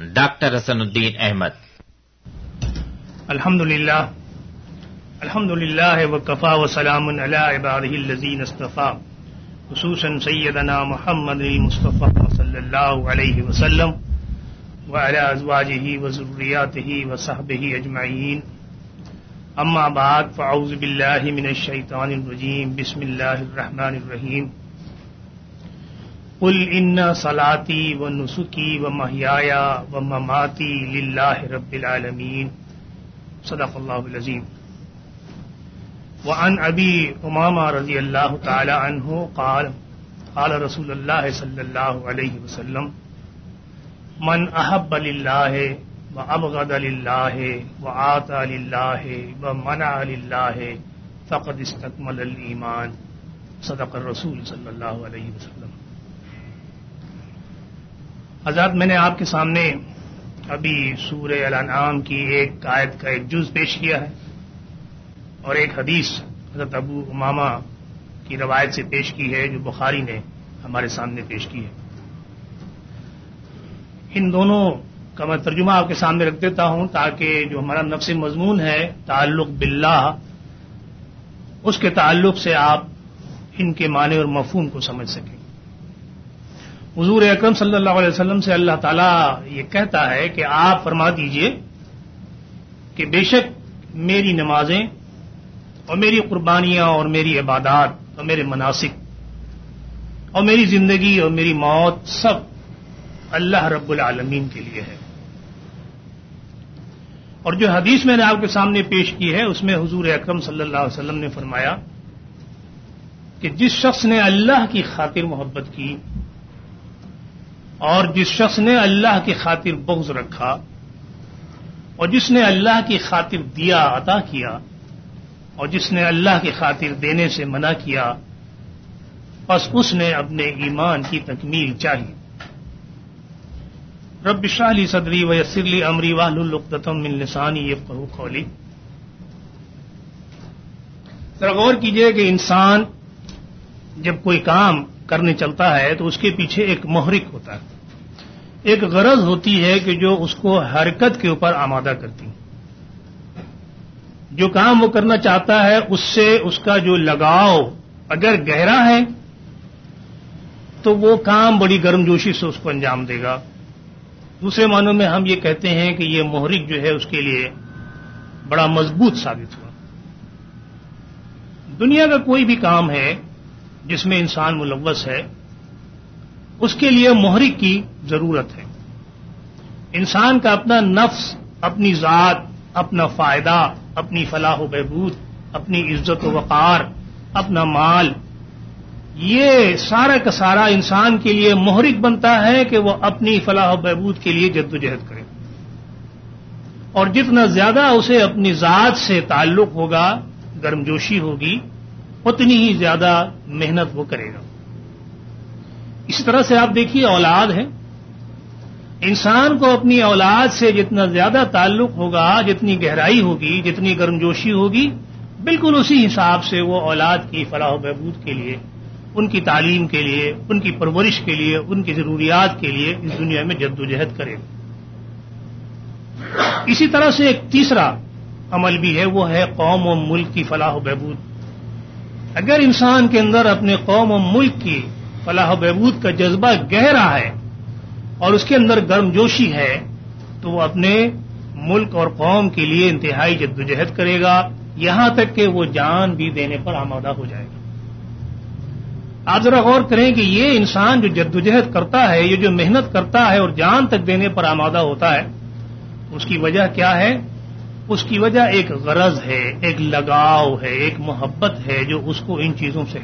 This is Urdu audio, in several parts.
ڈاکٹر حسن الدین احمد۔ الحمدللہ وکفا وسلام علی عبادہ الذین اصطفیٰ، خصوصاً سیدنا محمد المصطفیٰ صلی اللہ علیہ وسلم وعلی ازواجہ وذریاتہ وصحبہ اجمعین، اما بعد فاعوذ باللہ من الشیطان الرجیم، بسم اللہ الرحمن الرحیم۔ قل ان صلاتی ونسکی ومحیای ومماتی للہ رب العالمین، صدق اللہ العظیم۔ وعن ابی امامہ رضی اللہ تعالی عنہ قال قال رسول اللہ صلی اللہ علیہ وسلم، من احب للہ وابغض للہ وآتى للہ ومنع للہ فقد استکمل الایمان، صدق الرسول صلی اللہ علیہ وسلم۔ حضرات، میں نے آپ کے سامنے ابھی سورہ الانعام کی ایک آیت کا ایک جز پیش کیا ہے اور ایک حدیث حضرت ابو امامہ کی روایت سے پیش کی ہے جو بخاری نے ہمارے سامنے پیش کی ہے۔ ان دونوں کا میں ترجمہ آپ کے سامنے رکھ دیتا ہوں تاکہ جو ہمارا نفس مضمون ہے تعلق باللہ، اس کے تعلق سے آپ ان کے معنی اور مفہوم کو سمجھ سکیں۔ حضور اکرم صلی اللہ علیہ وسلم سے اللہ تعالیٰ یہ کہتا ہے کہ آپ فرما دیجئے کہ بے شک میری نمازیں اور میری قربانیاں اور میری عبادات اور میرے مناسک اور میری زندگی اور میری موت سب اللہ رب العالمین کے لیے ہے۔ اور جو حدیث میں نے آپ کے سامنے پیش کی ہے اس میں حضور اکرم صلی اللہ علیہ وسلم نے فرمایا کہ جس شخص نے اللہ کی خاطر محبت کی اور جس شخص نے اللہ کی خاطر بغض رکھا اور جس نے اللہ کی خاطر دیا عطا کیا اور جس نے اللہ کی خاطر دینے سے منع کیا، بس اس نے اپنے ایمان کی تکمیل چاہی۔ رب اشرح لی صدری ویسر لی امری واحلل عقدۃ من لسانی یفقہوا قولی۔ ذرا غور کیجئے کہ انسان جب کوئی کام کرنے چلتا ہے تو اس کے پیچھے ایک محرک ہوتا ہے، ایک غرض ہوتی ہے کہ جو اس کو حرکت کے اوپر آمادہ کرتی ہے۔ جو کام وہ کرنا چاہتا ہے اس سے اس کا جو لگاؤ اگر گہرا ہے تو وہ کام بڑی گرمجوشی سے اس کو انجام دے گا۔ دوسرے معنوں میں ہم یہ کہتے ہیں کہ یہ محرک جو ہے اس کے لیے بڑا مضبوط ثابت ہوا۔ دنیا کا کوئی بھی کام ہے جس میں انسان ملوث ہے اس کے لیے محرک کی ضرورت ہے۔ انسان کا اپنا نفس، اپنی ذات، اپنا فائدہ، اپنی فلاح و بہبود، اپنی عزت و وقار، اپنا مال، یہ سارا کا سارا انسان کے لیے محرک بنتا ہے کہ وہ اپنی فلاح و بہبود کے لیے جدوجہد کرے، اور جتنا زیادہ اسے اپنی ذات سے تعلق ہوگا، گرمجوشی ہوگی، اتنی ہی زیادہ محنت وہ کرے گا۔ اسی طرح سے آپ دیکھیے اولاد ہے، انسان کو اپنی اولاد سے جتنا زیادہ تعلق ہوگا، جتنی گہرائی ہوگی، جتنی گرمجوشی ہوگی، بالکل اسی حساب سے وہ اولاد کی فلاح و بہبود کے لیے، ان کی تعلیم کے لیے، ان کی پرورش کے لیے، ان کی ضروریات کے لیے اس دنیا میں جدوجہد کرے گا۔ اسی طرح سے ایک تیسرا عمل بھی ہے، وہ ہے قوم و ملک کی فلاح و بہبود۔ اگر انسان کے اندر اپنے قوم و ملک کی فلاح و بہبود کا جذبہ گہرا ہے اور اس کے اندر گرمجوشی ہے تو وہ اپنے ملک اور قوم کے لیے انتہائی جدوجہد کرے گا، یہاں تک کہ وہ جان بھی دینے پر آمادہ ہو جائے گا۔ آپ ذرا غور کریں کہ یہ انسان جو جدوجہد کرتا ہے، یہ جو محنت کرتا ہے اور جان تک دینے پر آمادہ ہوتا ہے، اس کی وجہ کیا ہے؟ اس کی وجہ ایک غرض ہے، ایک لگاؤ ہے، ایک محبت ہے جو اس کو ان چیزوں سے ہے۔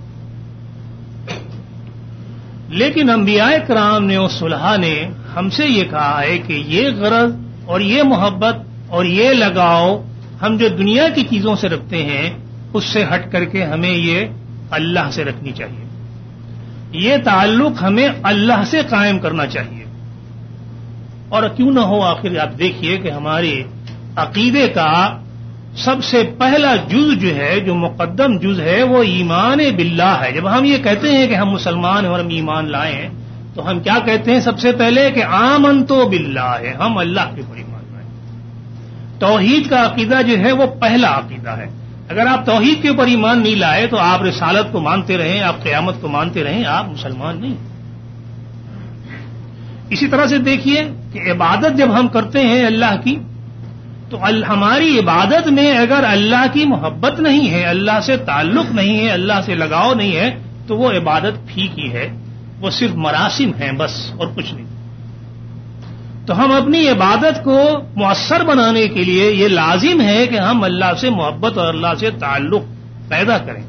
لیکن انبیاء کرام نے اور صلحاء نے ہم سے یہ کہا ہے کہ یہ غرض اور یہ محبت اور یہ لگاؤ ہم جو دنیا کی چیزوں سے رکھتے ہیں اس سے ہٹ کر کے ہمیں یہ اللہ سے رکھنی چاہیے، یہ تعلق ہمیں اللہ سے قائم کرنا چاہیے۔ اور کیوں نہ ہو، آخر آپ دیکھیے کہ ہمارے عقیدے کا سب سے پہلا جز جو ہے، جو مقدم جز ہے، وہ ایمان باللہ ہے۔ جب ہم یہ کہتے ہیں کہ ہم مسلمان ہیں اور ہم ایمان لائے ہیں تو ہم کیا کہتے ہیں سب سے پہلے کہ آمنتو باللہ ہے، ہم اللہ کے اوپر ایمان لائے۔ توحید کا عقیدہ جو ہے وہ پہلا عقیدہ ہے۔ اگر آپ توحید کے اوپر ایمان نہیں لائے تو آپ رسالت کو مانتے رہیں، آپ قیامت کو مانتے رہیں، آپ مسلمان نہیں۔ اسی طرح سے دیکھیے کہ عبادت جب ہم کرتے ہیں اللہ کی، تو ہماری عبادت میں اگر اللہ کی محبت نہیں ہے، اللہ سے تعلق نہیں ہے، اللہ سے لگاؤ نہیں ہے، تو وہ عبادت پھیکی ہے، وہ صرف مراسم ہیں بس اور کچھ نہیں۔ تو ہم اپنی عبادت کو مؤثر بنانے کے لیے یہ لازم ہے کہ ہم اللہ سے محبت اور اللہ سے تعلق پیدا کریں۔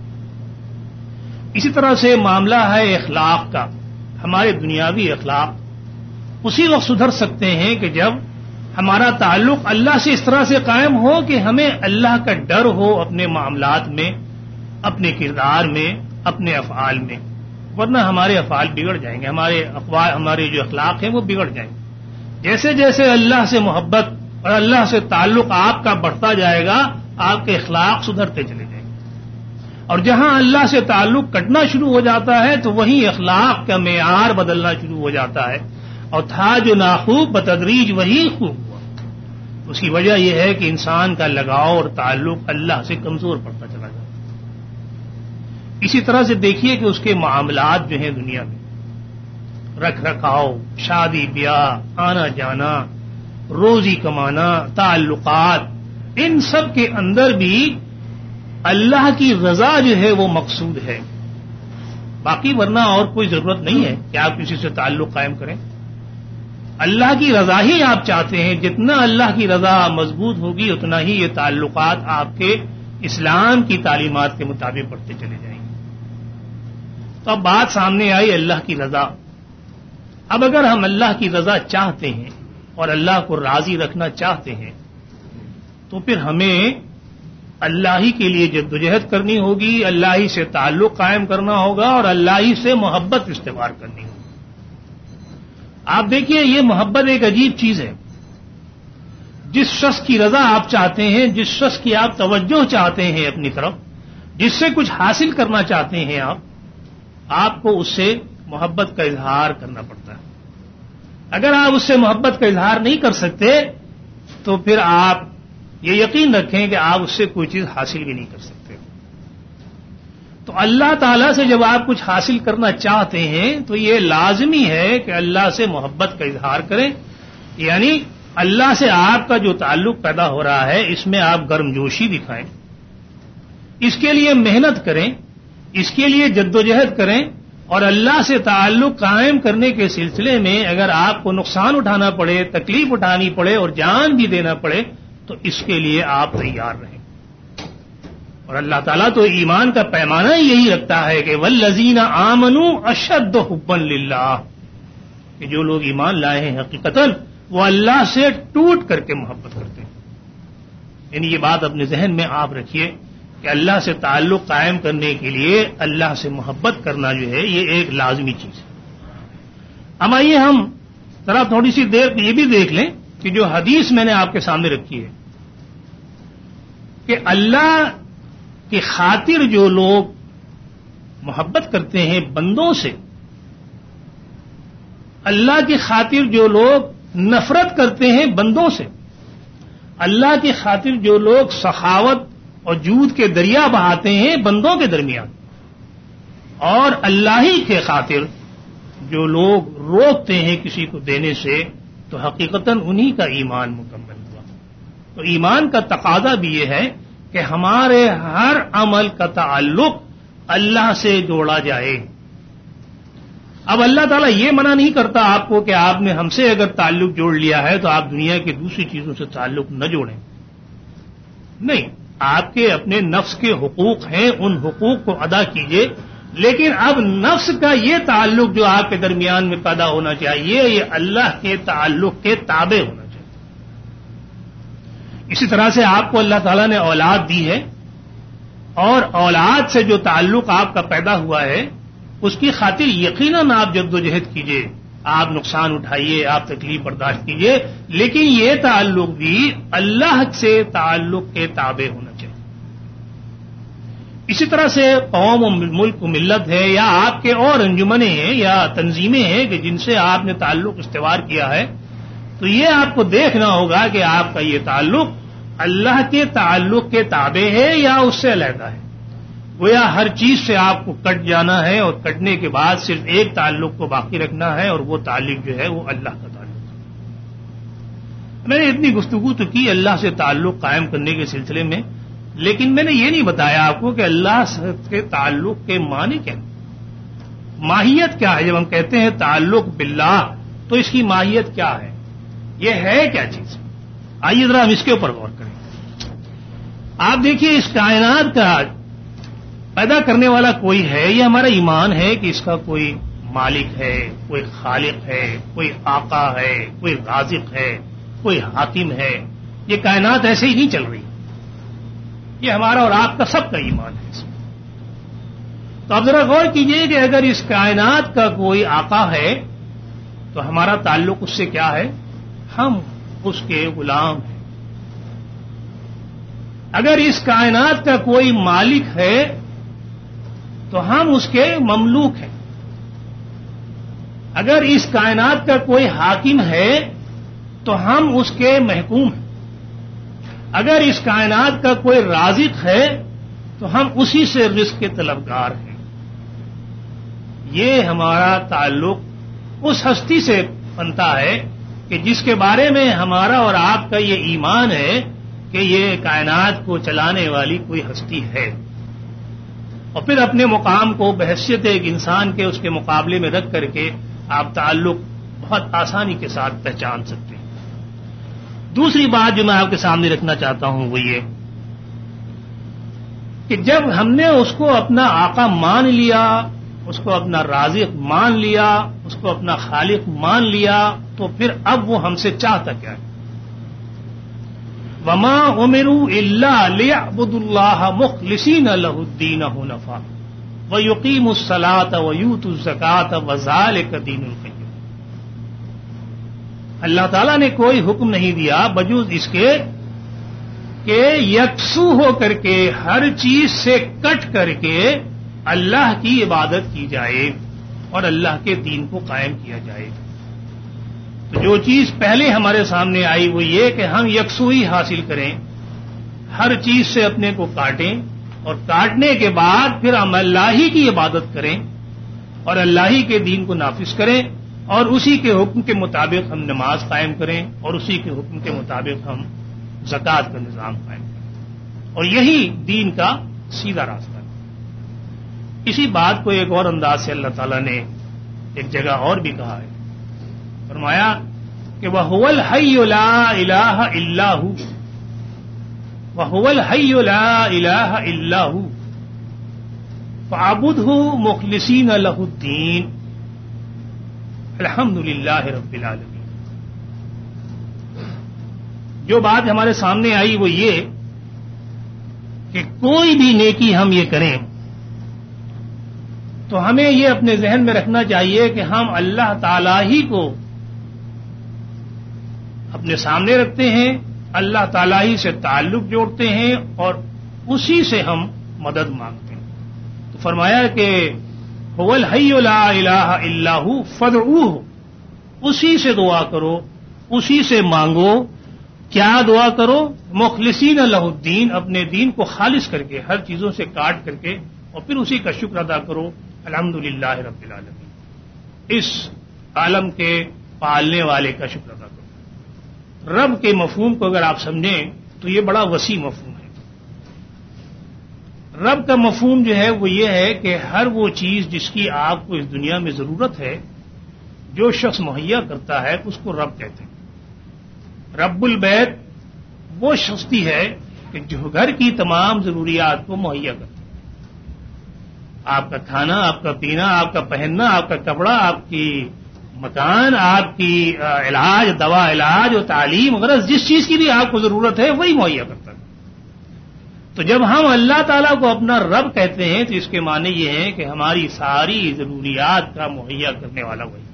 اسی طرح سے معاملہ ہے اخلاق کا، ہمارے دنیاوی اخلاق اسی وقت سدھر سکتے ہیں کہ جب ہمارا تعلق اللہ سے اس طرح سے قائم ہو کہ ہمیں اللہ کا ڈر ہو اپنے معاملات میں، اپنے کردار میں، اپنے افعال میں، ورنہ ہمارے افعال بگڑ جائیں گے، ہمارے جو اخلاق ہیں وہ بگڑ جائیں گے۔ جیسے جیسے اللہ سے محبت اور اللہ سے تعلق آپ کا بڑھتا جائے گا، آپ کے اخلاق سدھرتے چلے جائیں گے، اور جہاں اللہ سے تعلق کٹنا شروع ہو جاتا ہے تو وہیں اخلاق کا معیار بدلنا شروع ہو جاتا ہے، اور تھا جو ناخوب بتدریج وہی خوب ہوا۔ اس کی وجہ یہ ہے کہ انسان کا لگاؤ اور تعلق اللہ سے کمزور پڑتا چلا جاتا ہے۔ اسی طرح سے دیکھیے کہ اس کے معاملات جو ہیں دنیا میں، رکھ رکھاؤ، شادی بیاہ، آنا جانا، روزی کمانا، تعلقات، ان سب کے اندر بھی اللہ کی رضا جو ہے وہ مقصود ہے، باقی ورنہ اور کوئی ضرورت نہیں ہے کہ آپ کسی سے تعلق قائم کریں۔ اللہ کی رضا ہی آپ چاہتے ہیں، جتنا اللہ کی رضا مضبوط ہوگی اتنا ہی یہ تعلقات آپ کے اسلام کی تعلیمات کے مطابق بڑھتے چلے جائیں گے۔ تو اب بات سامنے آئی اللہ کی رضا۔ اب اگر ہم اللہ کی رضا چاہتے ہیں اور اللہ کو راضی رکھنا چاہتے ہیں تو پھر ہمیں اللہ ہی کے لیے جدوجہد کرنی ہوگی، اللہ ہی سے تعلق قائم کرنا ہوگا اور اللہ ہی سے محبت استوار کرنی ہوگی۔ آپ دیکھیے یہ محبت ایک عجیب چیز ہے۔ جس شخص کی رضا آپ چاہتے ہیں، جس شخص کی آپ توجہ چاہتے ہیں اپنی طرف، جس سے کچھ حاصل کرنا چاہتے ہیں آپ کو اس سے محبت کا اظہار کرنا پڑتا ہے۔ اگر آپ اس سے محبت کا اظہار نہیں کر سکتے تو پھر آپ یہ یقین رکھیں کہ آپ اس سے کوئی چیز حاصل بھی نہیں کر سکتے۔ تو اللہ تعالیٰ سے جب آپ کچھ حاصل کرنا چاہتے ہیں تو یہ لازمی ہے کہ اللہ سے محبت کا اظہار کریں، یعنی اللہ سے آپ کا جو تعلق پیدا ہو رہا ہے اس میں آپ گرمجوشی دکھائیں، اس کے لیے محنت کریں، اس کے لیے جدوجہد کریں، اور اللہ سے تعلق قائم کرنے کے سلسلے میں اگر آپ کو نقصان اٹھانا پڑے، تکلیف اٹھانی پڑے اور جان بھی دینا پڑے تو اس کے لیے آپ تیار رہیں۔ اور اللہ تعالیٰ تو ایمان کا پیمانہ یہی رکھتا ہے کہ والذین آمنوا اشد حبا للہ، کہ جو لوگ ایمان لائے ہیں حقیقتاً وہ اللہ سے ٹوٹ کر کے محبت کرتے ہیں۔ یعنی یہ بات اپنے ذہن میں آپ رکھیے کہ اللہ سے تعلق قائم کرنے کے لیے اللہ سے محبت کرنا جو ہے یہ ایک لازمی چیز ہے۔ اب آئیے ہم ذرا تھوڑی سی دیر یہ بھی دیکھ لیں کہ جو حدیث میں نے آپ کے سامنے رکھی ہے کہ اللہ کی خاطر جو لوگ محبت کرتے ہیں بندوں سے، اللہ کی خاطر جو لوگ نفرت کرتے ہیں بندوں سے، اللہ کی خاطر جو لوگ سخاوت اور جود کے دریا بہاتے ہیں بندوں کے درمیان، اور اللہ ہی کے خاطر جو لوگ روکتے ہیں کسی کو دینے سے، تو حقیقتاً انہی کا ایمان مکمل ہوا۔ تو ایمان کا تقاضا بھی یہ ہے کہ ہمارے ہر عمل کا تعلق اللہ سے جوڑا جائے۔ اب اللہ تعالیٰ یہ منع نہیں کرتا آپ کو کہ آپ نے ہم سے اگر تعلق جوڑ لیا ہے تو آپ دنیا کی دوسری چیزوں سے تعلق نہ جوڑیں، نہیں، آپ کے اپنے نفس کے حقوق ہیں، ان حقوق کو ادا کیجئے، لیکن اب نفس کا یہ تعلق جو آپ کے درمیان میں پیدا ہونا چاہیے یہ اللہ کے تعلق کے تابع ہونا چاہیے۔ اسی طرح سے آپ کو اللہ تعالیٰ نے اولاد دی ہے، اور اولاد سے جو تعلق آپ کا پیدا ہوا ہے اس کی خاطر یقیناً آپ جدوجہد کیجئے، آپ نقصان اٹھائیے، آپ تکلیف برداشت کیجئے، لیکن یہ تعلق بھی اللہ سے تعلق کے تابع ہونا چاہیے۔ اسی طرح سے قوم و ملک و ملت ہے یا آپ کے اور انجمنیں ہیں یا تنظیمیں ہیں کہ جن سے آپ نے تعلق استوار کیا ہے، تو یہ آپ کو دیکھنا ہوگا کہ آپ کا یہ تعلق اللہ کے تعلق کے تابع ہے یا اس سے علیحدہ ہے۔ گویا ہر چیز سے آپ کو کٹ جانا ہے اور کٹنے کے بعد صرف ایک تعلق کو باقی رکھنا ہے، اور وہ تعلق جو ہے وہ اللہ کا تعلق ہے۔ میں نے اتنی گفتگو تو کی اللہ سے تعلق قائم کرنے کے سلسلے میں، لیکن میں نے یہ نہیں بتایا آپ کو کہ اللہ کے تعلق کے معنی کیا ہے، ماہیت کیا ہے۔ جب ہم کہتے ہیں تعلق باللہ تو اس کی ماہیت کیا ہے، یہ ہے کیا چیز؟ آئیے ذرا ہم اس کے اوپر غور کریں۔ آپ دیکھیے اس کائنات کا پیدا کرنے والا کوئی ہے، یہ ہمارا ایمان ہے کہ اس کا کوئی مالک ہے، کوئی خالق ہے، کوئی آقا ہے، کوئی رازق ہے، کوئی حاکم ہے۔ یہ کائنات ایسے ہی نہیں چل رہی، یہ ہمارا اور آپ کا سب کا ایمان ہے اس میں۔ تو آپ ذرا غور کیجئے کہ اگر اس کائنات کا کوئی آقا ہے تو ہمارا تعلق اس سے کیا ہے؟ ہم اس کے غلام ہیں۔ اگر اس کائنات کا کوئی مالک ہے تو ہم اس کے مملوک ہیں۔ اگر اس کائنات کا کوئی حاکم ہے تو ہم اس کے محکوم ہیں۔ اگر اس کائنات کا کوئی رازق ہے تو ہم اسی سے رزق کے طلبگار ہیں۔ یہ ہمارا تعلق اس ہستی سے بنتا ہے کہ جس کے بارے میں ہمارا اور آپ کا یہ ایمان ہے کہ یہ کائنات کو چلانے والی کوئی ہستی ہے، اور پھر اپنے مقام کو بحیثیت ایک انسان کے اس کے مقابلے میں رکھ کر کے آپ تعلق بہت آسانی کے ساتھ پہچان سکتے ہیں۔ دوسری بات جو میں آپ کے سامنے رکھنا چاہتا ہوں وہ یہ کہ جب ہم نے اس کو اپنا آقا مان لیا، اس کو اپنا رازق مان لیا، اس کو اپنا خالق مان لیا، تو پھر اب وہ ہم سے چاہتا کیا ہے؟ وما امروا الا ليعبدوا الله مخلصين له الدين حنفاء ويقيموا الصلاة ويؤتوا الزكاة وذلك دين القيم۔ اللہ تعالیٰ نے کوئی حکم نہیں دیا بجوز اس کے کہ یکسو ہو کر کے ہر چیز سے کٹ کر کے اللہ کی عبادت کی جائے اور اللہ کے دین کو قائم کیا جائے۔ تو جو چیز پہلے ہمارے سامنے آئی وہ یہ کہ ہم یکسوئی حاصل کریں، ہر چیز سے اپنے کو کاٹیں، اور کاٹنے کے بعد پھر ہم اللہ ہی کی عبادت کریں اور اللہ ہی کے دین کو نافذ کریں، اور اسی کے حکم کے مطابق ہم نماز قائم کریں، اور اسی کے حکم کے مطابق ہم زکوٰۃ کا نظام قائم کریں، اور یہی دین کا سیدھا راستہ ہے۔ اسی بات کو ایک اور انداز سے اللہ تعالیٰ نے ایک جگہ اور بھی کہا ہے، فرمایا کہ وَهُوَ الْحَيُّ لَا إِلَٰهَ إِلَّا هُوَ وَهُوَ الْحَيُّ لَا إِلَٰهَ إِلَّا هُوَ فَاعْبُدْهُ مُخْلِصِينَ لَهُ الدِّينَ الْحَمْدُ لِلَّهِ رَبِّ الْعَالَمِينَ۔ جو بات ہمارے سامنے آئی وہ یہ کہ کوئی بھی نیکی ہم یہ کریں تو ہمیں یہ اپنے ذہن میں رکھنا چاہیے کہ ہم اللہ تعالی ہی کو اپنے سامنے رکھتے ہیں، اللہ تعالی ہی سے تعلق جوڑتے ہیں اور اسی سے ہم مدد مانگتے ہیں۔ تو فرمایا کہ هو الحی لا الہ الا ہو فادعوہ، اسی سے دعا کرو، اسی سے مانگو۔ کیا دعا کرو؟ مخلصین لہ الدین، اپنے دین کو خالص کر کے، ہر چیزوں سے کاٹ کر کے، اور پھر اسی کا شکر ادا کرو۔ الحمدللہ رب العالمین، اس عالم کے پالنے والے کا شکر ادا کرو۔ رب کے مفہوم کو اگر آپ سمجھیں تو یہ بڑا وسیع مفہوم ہے۔ رب کا مفہوم جو ہے وہ یہ ہے کہ ہر وہ چیز جس کی آپ کو اس دنیا میں ضرورت ہے، جو شخص مہیا کرتا ہے اس کو رب کہتے ہیں۔ رب البیت وہ شخصی ہے کہ جو گھر کی تمام ضروریات کو مہیا کرتا ہے۔ آپ کا کھانا، آپ کا پینا، آپ کا پہننا، آپ کا کپڑا، آپ کی مکان، آپ کی علاج، دوا علاج اور تعلیم وغیرہ جس چیز کی بھی آپ کو ضرورت ہے وہی مہیا کرتا ہے۔ تو جب ہم اللہ تعالیٰ کو اپنا رب کہتے ہیں تو اس کے معنی یہ ہے کہ ہماری ساری ضروریات کا مہیا کرنے والا وہی۔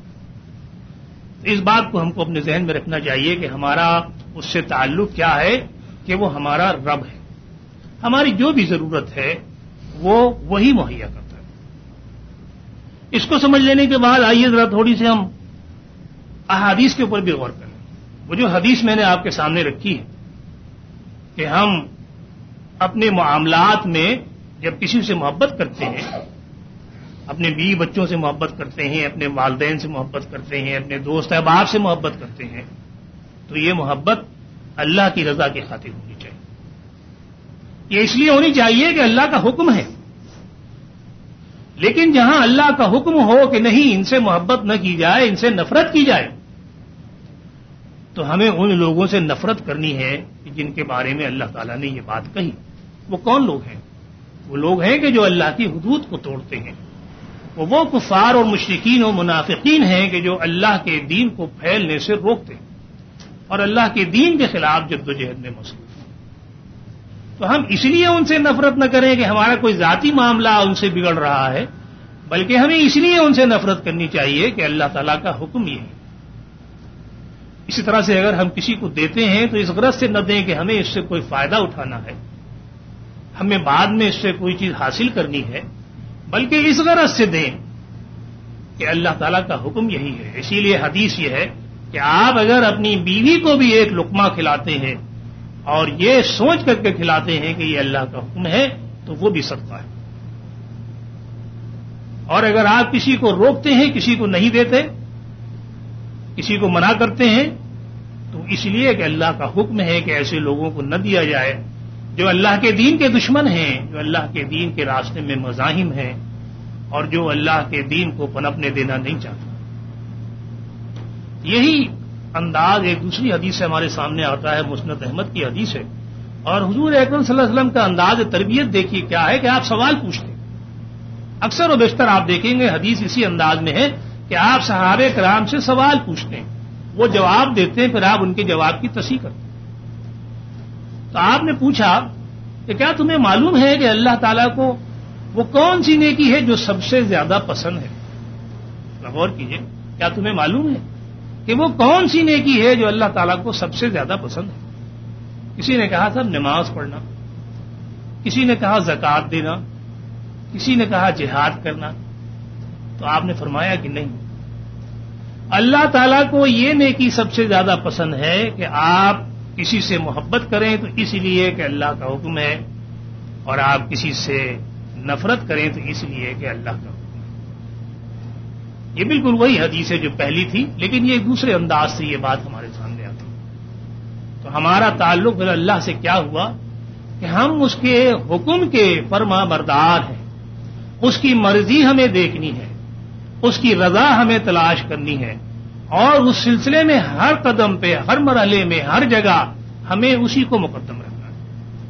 اس بات کو ہم کو اپنے ذہن میں رکھنا چاہیے کہ ہمارا اس سے تعلق کیا ہے کہ وہ ہمارا رب ہے۔ ہماری جو بھی ضرورت ہے وہ وہی مہیا کرتا ہے. اس کو سمجھ لینے کے بعد آئیے ذرا تھوڑی سی ہم احادیث کے اوپر بھی غور کریں. وہ جو حدیث میں نے آپ کے سامنے رکھی ہے کہ ہم اپنے معاملات میں جب کسی سے محبت کرتے ہیں، اپنے بیوی بچوں سے محبت کرتے ہیں، اپنے والدین سے محبت کرتے ہیں، اپنے دوست احباب سے محبت کرتے ہیں، تو یہ محبت اللہ کی رضا کی خاطر ہونی چاہیے. یہ اس لیے ہونی چاہیے کہ اللہ کا حکم ہے. لیکن جہاں اللہ کا حکم ہو کہ نہیں ان سے محبت نہ کی جائے، ان سے نفرت کی جائے، تو ہمیں ان لوگوں سے نفرت کرنی ہے جن کے بارے میں اللہ تعالیٰ نے یہ بات کہی. وہ کون لوگ ہیں؟ وہ لوگ ہیں کہ جو اللہ کی حدود کو توڑتے ہیں. وہ کفار اور مشرکین و منافقین ہیں کہ جو اللہ کے دین کو پھیلنے سے روکتے ہیں اور اللہ کے دین کے خلاف جدوجہد میں مصروف ہیں. تو ہم اس لیے ان سے نفرت نہ کریں کہ ہمارا کوئی ذاتی معاملہ ان سے بگڑ رہا ہے، بلکہ ہمیں اس لیے ان سے نفرت کرنی چاہیے کہ اللہ تعالیٰ کا حکم یہ ہے. اسی طرح سے اگر ہم کسی کو دیتے ہیں تو اس غرض سے نہ دیں کہ ہمیں اس سے کوئی فائدہ اٹھانا ہے، ہمیں بعد میں اس سے کوئی چیز حاصل کرنی ہے، بلکہ اس غرض سے دیں کہ اللہ تعالیٰ کا حکم یہی ہے. اسی لیے حدیث یہ ہے کہ آپ اگر اپنی بیوی کو بھی ایک لقمہ کھلاتے ہیں اور یہ سوچ کر کے کھلاتے ہیں کہ یہ اللہ کا حکم ہے تو وہ بھی صدقہ ہے. اور اگر آپ کسی کو روکتے ہیں، کسی کو نہیں دیتے، کسی کو منع کرتے ہیں، تو اس لیے کہ اللہ کا حکم ہے کہ ایسے لوگوں کو نہ دیا جائے جو اللہ کے دین کے دشمن ہیں، جو اللہ کے دین کے راستے میں مزاحم ہیں اور جو اللہ کے دین کو پنپنے دینا نہیں چاہتے. یہی انداز ایک دوسری حدیث سے ہمارے سامنے آتا ہے، مسند احمد کی حدیث ہے. اور حضور اکرم صلی اللہ علیہ وسلم کا انداز تربیت دیکھیے کیا ہے کہ آپ سوال پوچھتے ہیں. اکثر و بیشتر آپ دیکھیں گے حدیث اسی انداز میں ہے کہ آپ صحابہ کرام سے سوال پوچھتے ہیں، وہ جواب دیتے ہیں، پھر آپ ان کے جواب کی تصحیح کرتے ہیں. تو آپ نے پوچھا کہ کیا تمہیں معلوم ہے کہ اللہ تعالیٰ کو وہ کون سی نیکی ہے جو سب سے زیادہ پسند ہے؟ غور کیجیے، کیا تمہیں معلوم ہے کہ وہ کون سی نیکی ہے جو اللہ تعالیٰ کو سب سے زیادہ پسند ہے؟ کسی نے کہا تھا نماز پڑھنا، کسی نے کہا زکوٰۃ دینا، کسی نے کہا جہاد کرنا. تو آپ نے فرمایا کہ نہیں، اللہ تعالیٰ کو یہ نیکی سب سے زیادہ پسند ہے کہ آپ کسی سے محبت کریں تو اس لیے کہ اللہ کا حکم ہے، اور آپ کسی سے نفرت کریں تو اس لیے کہ اللہ کا حکم ہے. یہ بالکل وہی حدیث ہے جو پہلی تھی، لیکن یہ دوسرے انداز سے یہ بات ہمارے سامنے آتی. تو ہمارا تعلق پھر اللہ سے کیا ہوا کہ ہم اس کے حکم کے فرما بردار ہیں، اس کی مرضی ہمیں دیکھنی ہے، اس کی رضا ہمیں تلاش کرنی ہے، اور اس سلسلے میں ہر قدم پہ، ہر مرحلے میں، ہر جگہ ہمیں اسی کو مقدم رکھنا ہے.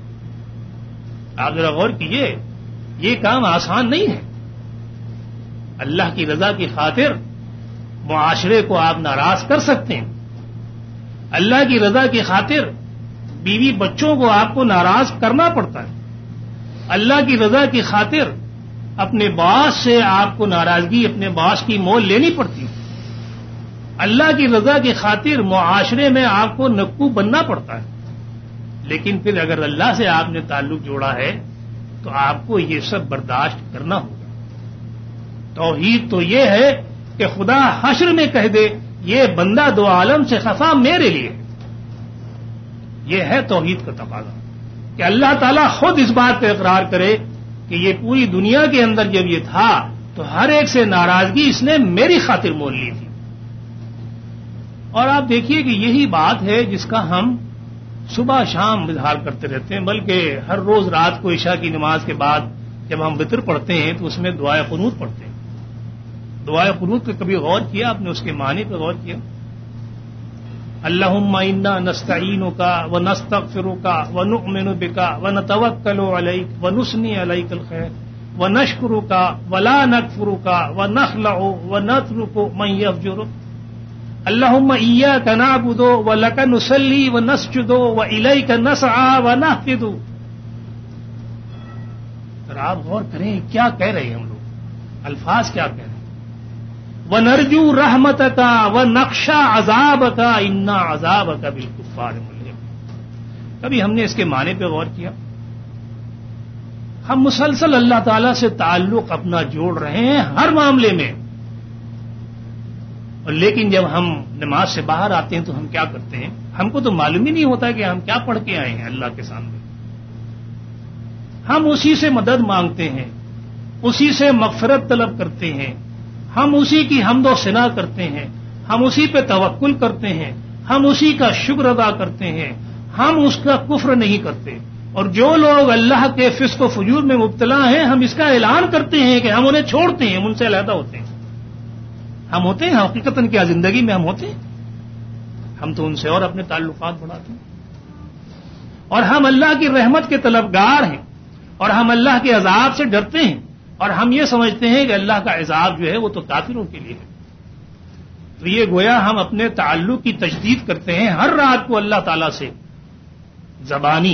آپ ذرا غور کیجیے، یہ کام آسان نہیں ہے. اللہ کی رضا کی خاطر معاشرے کو آپ ناراض کر سکتے ہیں، اللہ کی رضا کی خاطر بیوی بچوں کو آپ کو ناراض کرنا پڑتا ہے، اللہ کی رضا کی خاطر اپنے باس سے آپ کو ناراضگی، اپنے باس کی مول لینی پڑتی ہے، اللہ کی رضا کی خاطر معاشرے میں آپ کو نکو بننا پڑتا ہے. لیکن پھر اگر اللہ سے آپ نے تعلق جوڑا ہے تو آپ کو یہ سب برداشت کرنا ہوگا. توحید تو یہ ہے کہ خدا حشر میں کہہ دے یہ بندہ دو عالم سے خفا میرے لیے. یہ ہے توحید کا تقاضا کہ اللہ تعالیٰ خود اس بات کا اقرار کرے کہ یہ پوری دنیا کے اندر جب یہ تھا تو ہر ایک سے ناراضگی اس نے میری خاطر مول لی تھی. اور آپ دیکھیے کہ یہی بات ہے جس کا ہم صبح شام اظہار کرتے رہتے ہیں، بلکہ ہر روز رات کو عشاء کی نماز کے بعد جب ہم وتر پڑھتے ہیں تو اس میں دعائے قنوت پڑھتے ہیں. دعائے قنوت پہ کبھی غور کیا آپ نے؟ اس کے معنی پہ غور کیا؟ اللہم انا نستعینک ونستغفرک ونؤمن بک ونتوکل علیک ونثنی علیک الخیر ونشکرک ولا نکفرک ونخلع ونترک من یفجرک. اللہم ایاک نعبد ولک نصلی ونسجد والیک نسعی ونہفظ. ذرا آپ غور کریں کیا کہہ رہے ہیں ہم لوگ، الفاظ کیا کہہ رہے ہیں. وَنَرْجُو رَحْمَتَكَ وَنَخْشَىٰ عَذَابَكَ إِنَّ عَذَابَكَ بِالْكُفَّارِ مُلْحِقٌ. کبھی ہم نے اس کے معنی پہ غور کیا؟ ہم مسلسل اللہ تعالیٰ سے تعلق اپنا جوڑ رہے ہیں ہر معاملے میں، اور لیکن جب ہم نماز سے باہر آتے ہیں تو ہم کیا کرتے ہیں؟ ہم کو تو معلوم ہی نہیں ہوتا کہ ہم کیا پڑھ کے آئے ہیں اللہ کے سامنے. ہم اسی سے مدد مانگتے ہیں، اسی سے مغفرت طلب کرتے ہیں، ہم اسی کی حمد و ثنا کرتے ہیں، ہم اسی پہ توکل کرتے ہیں، ہم اسی کا شکر ادا کرتے ہیں، ہم اس کا کفر نہیں کرتے. اور جو لوگ اللہ کے فسق و فجور میں مبتلا ہیں، ہم اس کا اعلان کرتے ہیں کہ ہم انہیں چھوڑتے ہیں، ہم ان سے علیحدہ ہوتے ہیں. ہم ہوتے ہیں حقیقتاً کیا زندگی میں ہم ہوتے ہیں؟ ہم تو ان سے اور اپنے تعلقات بڑھاتے ہیں. اور ہم اللہ کی رحمت کے طلبگار ہیں، اور ہم اللہ کے عذاب سے ڈرتے ہیں، اور ہم یہ سمجھتے ہیں کہ اللہ کا عذاب جو ہے وہ تو کافروں کے لیے ہے. تو یہ گویا ہم اپنے تعلق کی تجدید کرتے ہیں ہر رات کو اللہ تعالی سے. زبانی،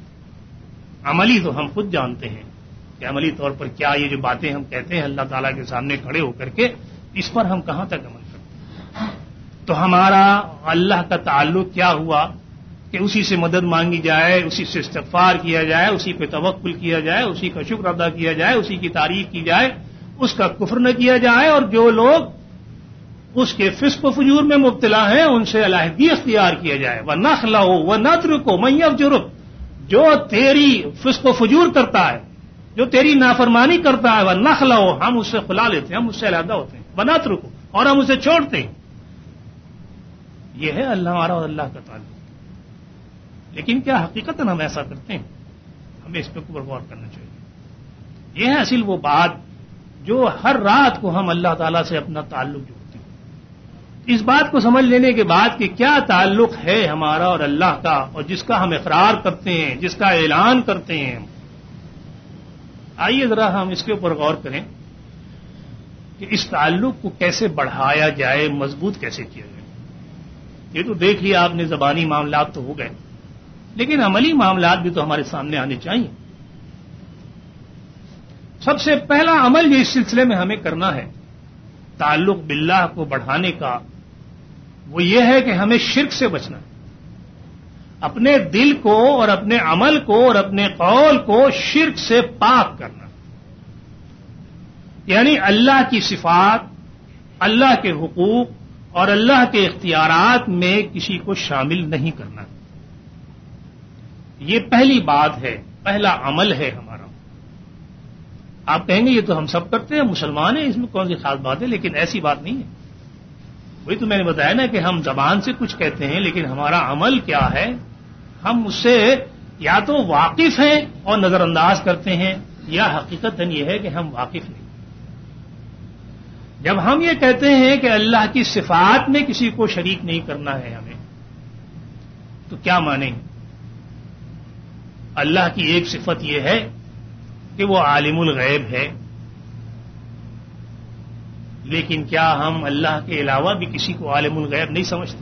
عملی تو ہم خود جانتے ہیں کہ عملی طور پر کیا یہ جو باتیں ہم کہتے ہیں اللہ تعالیٰ کے سامنے کھڑے ہو کر کے، اس پر ہم کہاں تک عمل کرتے ہیں. تو ہمارا اللہ کا تعلق کیا ہوا کہ اسی سے مدد مانگی جائے، اسی سے استغفار کیا جائے، اسی پہ توکل کیا جائے، اسی کا شکر ادا کیا جائے، اسی کی تعریف کی جائے، اس کا کفر نہ کیا جائے. اور جو لوگ اس کے فسق و فجور میں مبتلا ہیں ان سے علیحدگی اختیار کیا جائے. وَنَخْلَهُ وَنَتْرُكُ مَن يَفْجُرُ، جو تیری فسق و فجور کرتا ہے، جو تیری نافرمانی کرتا ہے، وَنَخْلَهُ ہم اس سے خلا لیتے ہیں، ہم اس سے علیحدہ ہوتے ہیں. وَنَتْرُكُ اور ہم اسے چھوڑتے ہیں. یہ ہے اللہ ہمارا اور اللہ کا تعلق. لیکن کیا حقیقتاً ہم ایسا کرتے ہیں؟ ہمیں اس پہ غور کرنا چاہیے. یہ ہے اصل وہ بات جو ہر رات کو ہم اللہ تعالیٰ سے اپنا تعلق جوڑتے ہیں. اس بات کو سمجھ لینے کے بعد کہ کیا تعلق ہے ہمارا اور اللہ کا، اور جس کا ہم اقرار کرتے ہیں، جس کا اعلان کرتے ہیں، آئیے ذرا ہم اس کے اوپر غور کریں کہ اس تعلق کو کیسے بڑھایا جائے، مضبوط کیسے کیا جائے. یہ تو دیکھ لیا آپ نے، زبانی معاملات تو ہو گئے، لیکن عملی معاملات بھی تو ہمارے سامنے آنے چاہیے. سب سے پہلا عمل جو اس سلسلے میں ہمیں کرنا ہے تعلق باللہ کو بڑھانے کا، وہ یہ ہے کہ ہمیں شرک سے بچنا ہے. اپنے دل کو اور اپنے عمل کو اور اپنے قول کو شرک سے پاک کرنا، یعنی اللہ کی صفات، اللہ کے حقوق اور اللہ کے اختیارات میں کسی کو شامل نہیں کرنا. یہ پہلی بات ہے، پہلا عمل ہے ہمارا. آپ کہیں گے یہ تو ہم سب کرتے ہیں، مسلمان ہیں، اس میں کون سی خاص بات ہے؟ لیکن ایسی بات نہیں ہے. وہی تو میں نے بتایا نا کہ ہم زبان سے کچھ کہتے ہیں، لیکن ہمارا عمل کیا ہے؟ ہم اس سے یا تو واقف ہیں اور نظر انداز کرتے ہیں، یا حقیقت یہ ہے کہ ہم واقف نہیں. جب ہم یہ کہتے ہیں کہ اللہ کی صفات میں کسی کو شریک نہیں کرنا ہے ہمیں، تو کیا مانیں؟ اللہ کی ایک صفت یہ ہے کہ وہ عالم الغیب ہے، لیکن کیا ہم اللہ کے علاوہ بھی کسی کو عالم الغیب نہیں سمجھتے؟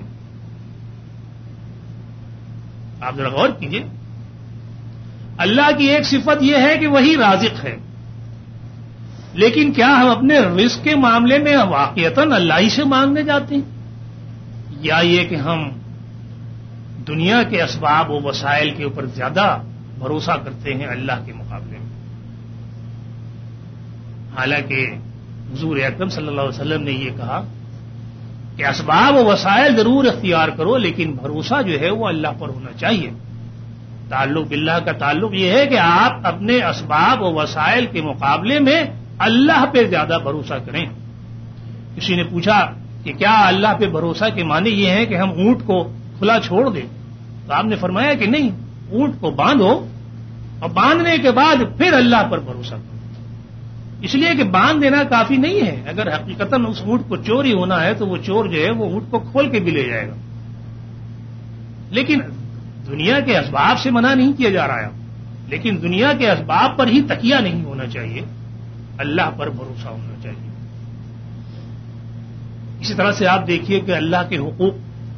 آپ ذرا غور کیجئے. اللہ کی ایک صفت یہ ہے کہ وہی رازق ہے، لیکن کیا ہم اپنے رزق کے معاملے میں واقعتاً اللہ ہی سے مانگنے جاتے ہیں، یا یہ کہ ہم دنیا کے اسباب و وسائل کے اوپر زیادہ بھروسہ کرتے ہیں اللہ کے مقابلے میں؟ حالانکہ حضور اکرم صلی اللہ علیہ وسلم نے یہ کہا کہ اسباب و وسائل ضرور اختیار کرو، لیکن بھروسہ جو ہے وہ اللہ پر ہونا چاہیے. تعلق باللہ کا تعلق یہ ہے کہ آپ اپنے اسباب و وسائل کے مقابلے میں اللہ پہ زیادہ بھروسہ کریں. کسی نے پوچھا کہ کیا اللہ پہ بھروسہ کے معنی یہ ہے کہ ہم اونٹ کو کھلا چھوڑ دیں؟ تو آپ نے فرمایا کہ نہیں، اونٹ کو باندھو اور باندھنے کے بعد پھر اللہ پر بھروسہ کرو. اس لیے کہ باندھ دینا کافی نہیں ہے. اگر حقیقتاً اس اونٹ کو چوری ہونا ہے تو وہ چور جو ہے وہ اونٹ کو کھول کے بھی لے جائے گا. لیکن دنیا کے اسباب سے منع نہیں کیا جا رہا ہے، لیکن دنیا کے اسباب پر ہی تکیہ نہیں ہونا چاہیے، اللہ پر بھروسہ ہونا چاہیے. اسی طرح سے آپ دیکھیے کہ اللہ کے حقوق،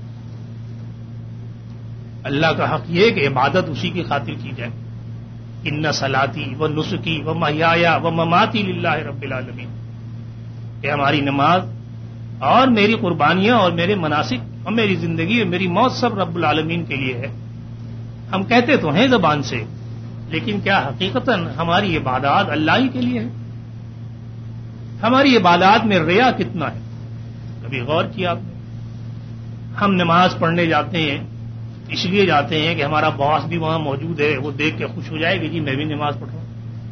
اللہ کا حق یہ کہ عبادت اسی کی خاطر کی جائے. ان صلاتی و نسکی و محیایا و مماتی للہ رب العالمین، کہ ہماری نماز اور میری قربانیاں اور میرے مناسک اور میری زندگی اور میری موت سب رب العالمین کے لیے ہے. ہم کہتے تو ہیں زبان سے، لیکن کیا حقیقتاً ہماری عبادات اللہ ہی کے لیے ہے؟ ہماری عبادات میں ریا کتنا ہے؟ کبھی غور کیا آپ نے؟ ہم نماز پڑھنے جاتے ہیں، اس لیے جاتے ہیں کہ ہمارا باس بھی وہاں موجود ہے، وہ دیکھ کے خوش ہو جائے کہ جی میں بھی نماز پڑھ رہا ہوں۔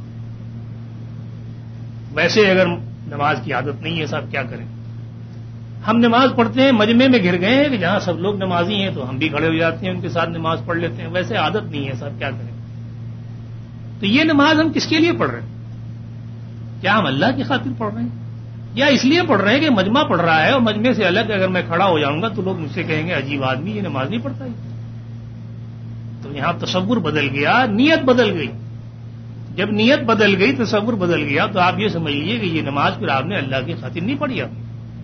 ویسے اگر نماز کی عادت نہیں ہے صاحب کیا کریں؟ ہم نماز پڑھتے ہیں، مجمع میں گھر گئے ہیں کہ جہاں سب لوگ نمازی ہیں تو ہم بھی کھڑے ہو جاتے ہیں، ان کے ساتھ نماز پڑھ لیتے ہیں۔ ویسے عادت نہیں ہے صاحب کیا کریں؟ تو یہ نماز ہم کس کے لیے پڑھ رہے ہیں؟ کیا ہم اللہ کی خاطر پڑھ رہے ہیں یا اس لیے پڑھ رہے ہیں کہ مجمع پڑھ رہا ہے اور مجمع سے الگ اگر میں کھڑا ہو جاؤں گا تو لوگ مجھ سے کہیں گے عجیب آدمی یہ نماز نہیں پڑھتا ہے؟ تو یہاں تصور بدل گیا، نیت بدل گئی۔ جب نیت بدل گئی، تصور بدل گیا، تو آپ یہ سمجھ لیجیے کہ یہ نماز پھر آپ نے اللہ کی خاطر نہیں پڑھی آپ نے۔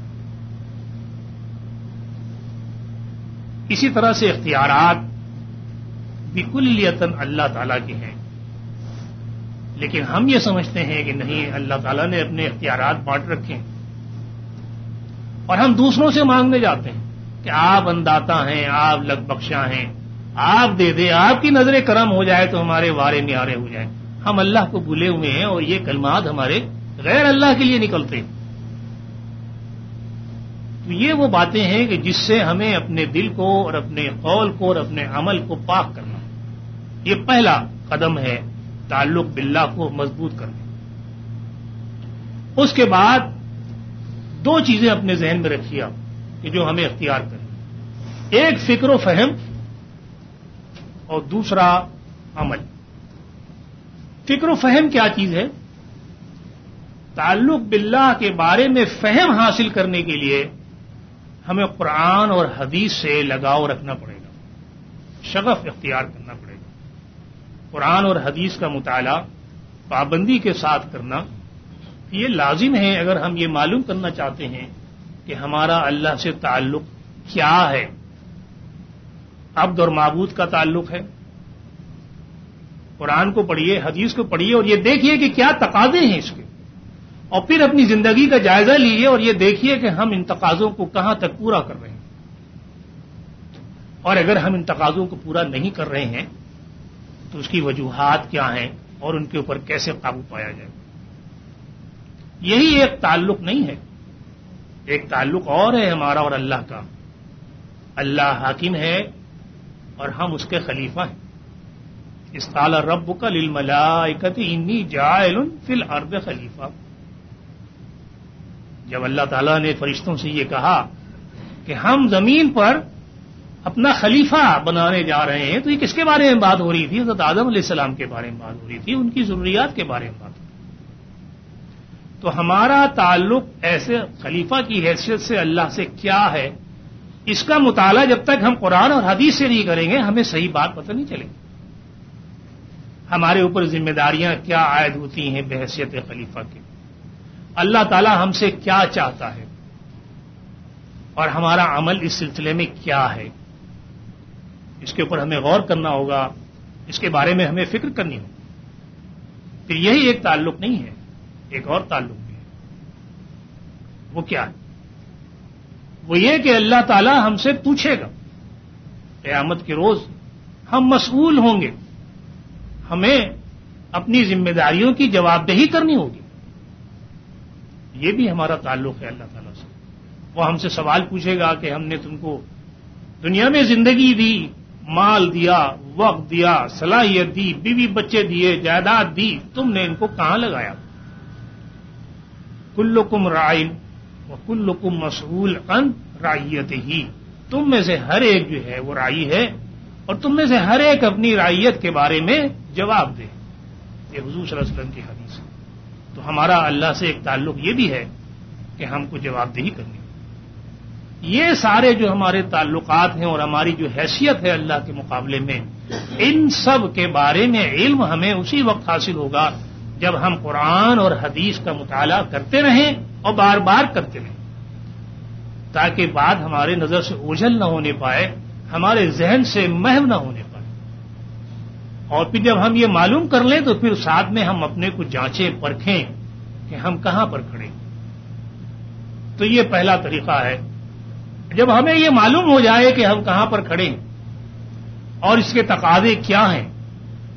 اسی طرح سے اختیارات بکلیتاً اللہ تعالیٰ کے ہیں، لیکن ہم یہ سمجھتے ہیں کہ نہیں، اللہ تعالیٰ نے اپنے اختیارات بانٹ رکھے ہیں اور ہم دوسروں سے مانگنے جاتے ہیں کہ آپ انداتا ہیں، آپ لگ بخشاں ہیں، آپ دے دیں، آپ کی نظر کرم ہو جائے تو ہمارے وارے نیارے ہو جائیں۔ ہم اللہ کو بھولے ہوئے ہیں اور یہ کلمات ہمارے غیر اللہ کے لیے نکلتے ہیں۔ تو یہ وہ باتیں ہیں کہ جس سے ہمیں اپنے دل کو اور اپنے قول کو اور اپنے عمل کو پاک کرنا، یہ پہلا قدم ہے تعلق باللہ کو مضبوط کرنے۔ اس کے بعد دو چیزیں اپنے ذہن میں رکھیے آپ کہ جو ہمیں اختیار کریں، ایک فکر و فہم اور دوسرا عمل۔ فکر و فہم کیا چیز ہے؟ تعلق باللہ کے بارے میں فہم حاصل کرنے کے لیے ہمیں قرآن اور حدیث سے لگاؤ رکھنا پڑے گا، شغف اختیار کرنا پڑے گا۔ قرآن اور حدیث کا مطالعہ پابندی کے ساتھ کرنا یہ لازم ہے اگر ہم یہ معلوم کرنا چاہتے ہیں کہ ہمارا اللہ سے تعلق کیا ہے۔ عبد اور معبود کا تعلق ہے۔ قرآن کو پڑھیے، حدیث کو پڑھیے اور یہ دیکھیے کہ کیا تقاضے ہیں اس کے، اور پھر اپنی زندگی کا جائزہ لیجیے اور یہ دیکھیے کہ ہم ان تقاضوں کو کہاں تک پورا کر رہے ہیں، اور اگر ہم ان تقاضوں کو پورا نہیں کر رہے ہیں تو اس کی وجوہات کیا ہیں اور ان کے اوپر کیسے قابو پایا جائے۔ یہی ایک تعلق نہیں ہے، ایک تعلق اور ہے ہمارا اور اللہ کا۔ اللہ حاکم ہے اور ہم اس کے خلیفہ ہیں۔ اذ قال ربک للملائکۃ انی جاعل فی الارض خلیفہ، جب اللہ تعالیٰ نے فرشتوں سے یہ کہا کہ ہم زمین پر اپنا خلیفہ بنانے جا رہے ہیں، تو یہ کس کے بارے میں بات ہو رہی تھی؟ حضرت آدم علیہ السلام کے بارے میں بات ہو رہی تھی، ان کی ضروریات کے بارے میں بات ہو رہی تھی۔ تو ہمارا تعلق ایسے خلیفہ کی حیثیت سے اللہ سے کیا ہے، اس کا مطالعہ جب تک ہم قرآن اور حدیث سے نہیں کریں گے ہمیں صحیح بات پتہ نہیں چلے گی۔ ہمارے اوپر ذمہ داریاں کیا عائد ہوتی ہیں بحیثیت خلیفہ کے، اللہ تعالیٰ ہم سے کیا چاہتا ہے، اور ہمارا عمل اس سلسلے میں کیا ہے، اس کے اوپر ہمیں غور کرنا ہوگا، اس کے بارے میں ہمیں فکر کرنی ہوگی۔ پھر یہی ایک تعلق نہیں ہے، ایک اور تعلق بھی ہے۔ وہ کیا ہے؟ وہ یہ کہ اللہ تعالیٰ ہم سے پوچھے گا قیامت کے روز، ہم مسئول ہوں گے، ہمیں اپنی ذمہ داریوں کی جواب دہی کرنی ہوگی۔ یہ بھی ہمارا تعلق ہے اللہ تعالیٰ سے۔ وہ ہم سے سوال پوچھے گا کہ ہم نے تم کو دنیا میں زندگی دی، مال دیا، وقت دیا، صلاحیت دی، بیوی بچے دیے، جائیداد دی، تم نے ان کو کہاں لگایا؟ کلکم راعٍ وکلکم مسئول عن رعیتہ، تم میں سے ہر ایک جو ہے وہ راعی ہے اور تم میں سے ہر ایک اپنی رعیت کے بارے میں جواب دے۔ یہ حضور صلی اللہ علیہ وسلم کی حدیث ہے۔ تو ہمارا اللہ سے ایک تعلق یہ بھی ہے کہ ہم کو جواب دہی کرنی ہے۔ یہ سارے جو ہمارے تعلقات ہیں اور ہماری جو حیثیت ہے اللہ کے مقابلے میں، ان سب کے بارے میں علم ہمیں اسی وقت حاصل ہوگا جب ہم قرآن اور حدیث کا مطالعہ کرتے رہیں اور بار بار کرتے رہیں، تاکہ بات ہمارے نظر سے اوجھل نہ ہونے پائے، ہمارے ذہن سے محو نہ ہونے پائے، اور پھر جب ہم یہ معلوم کر لیں تو پھر ساتھ میں ہم اپنے کو جانچیں پرکھیں کہ ہم کہاں پر کھڑے ہیں۔ تو یہ پہلا طریقہ ہے۔ جب ہمیں یہ معلوم ہو جائے کہ ہم کہاں پر کھڑے ہیں اور اس کے تقاضے کیا ہیں،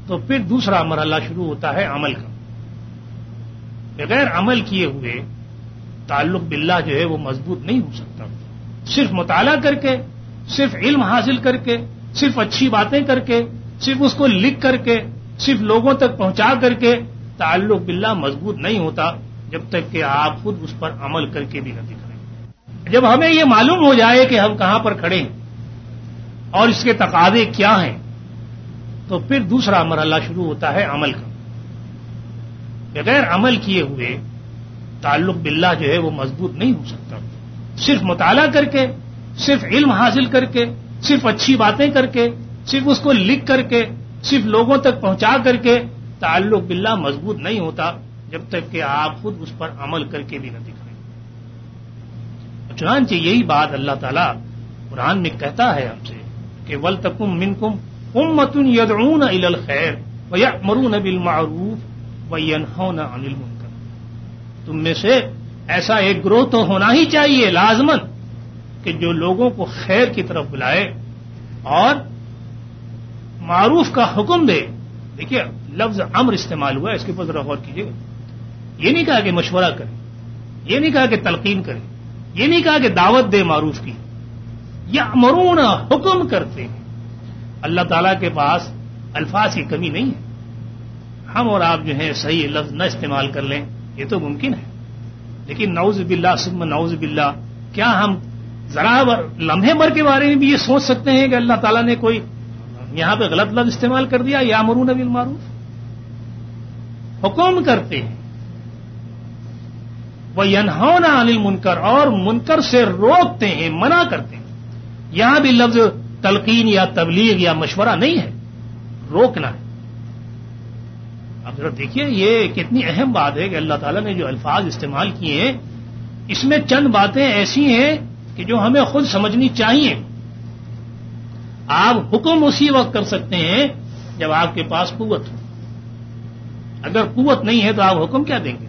تو پھر دوسرا مرحلہ شروع ہوتا ہے عمل کا. بغیر عمل کیے ہوئے تعلق باللہ جو ہے وہ مضبوط نہیں ہو سکتا. صرف مطالعہ کر کے، صرف علم حاصل کر کے، صرف اچھی باتیں کر کے، صرف اس کو لکھ کر کے، صرف لوگوں تک پہنچا کر کے تعلق باللہ مضبوط نہیں ہوتا جب تک کہ آپ خود اس پر عمل کر کے بھی نہ دکھائیں. جب ہمیں یہ معلوم ہو جائے کہ ہم کہاں پر کھڑے ہیں اور اس کے تقاضے کیا ہیں، تو پھر دوسرا مرحلہ شروع ہوتا ہے عمل کا. بغیر عمل کیے ہوئے تعلق باللہ جو ہے وہ مضبوط نہیں ہو سکتا. صرف مطالعہ کر کے، صرف علم حاصل کر کے، صرف اچھی باتیں کر کے، صرف اس کو لکھ کر کے، صرف لوگوں تک پہنچا کر کے تعلق باللہ مضبوط نہیں ہوتا جب تک کہ آپ خود اس پر عمل کر کے بھی نہ دکھائیں. چنانچہ یہی بات اللہ تعالیٰ قرآن میں کہتا ہے ہم سے کہ وَلْتَكُن مِّنكُمْ أُمَّةٌ يَدْعُونَ إِلَى الْخَيْرِ وَيَأْمُرُونَ بِالْمَعْرُوفِ وَيَنْهَوْنَ عَنِ الْمُنكَرِ. تم میں سے ایسا ایک گروہ تو ہونا ہی چاہیے لازماً کہ جو لوگوں کو خیر کی طرف بلائے اور معروف کا حکم دے. دیکھیے لفظ امر استعمال ہوا ہے، اس کے اوپر ذرا غور کیجیے گا. یہ نہیں کہا کہ مشورہ کرے، یہ نہیں کہا کہ تلقین کرے، یہ نہیں کہا کہ دعوت دے معروف کی. یأمرون حکم کرتے ہیں. اللہ تعالیٰ کے پاس الفاظ کی کمی نہیں ہے. ہم اور آپ جو ہیں صحیح لفظ نہ استعمال کر لیں یہ تو ممکن ہے، لیکن نعوذ باللہ ثم نعوذ باللہ کیا ہم ذرا لمحے بھر کے بارے میں بھی یہ سوچ سکتے ہیں کہ اللہ تعالیٰ نے کوئی یہاں پہ غلط لفظ استعمال کر دیا؟ یامرون بالمعروف، حکم کرتے ہیں. وینہون عن المنکر، اور منکر سے روکتے ہیں، منع کرتے ہیں. یہاں بھی لفظ تلقین یا تبلیغ یا مشورہ نہیں ہے، روکنا ہے. اب ذرا دیکھیے یہ کتنی اہم بات ہے کہ اللہ تعالیٰ نے جو الفاظ استعمال کیے ہیں اس میں چند باتیں ایسی ہیں کہ جو ہمیں خود سمجھنی چاہیے. آپ حکم اسی وقت کر سکتے ہیں جب آپ کے پاس قوت ہو. اگر قوت نہیں ہے تو آپ حکم کیا دیں گے؟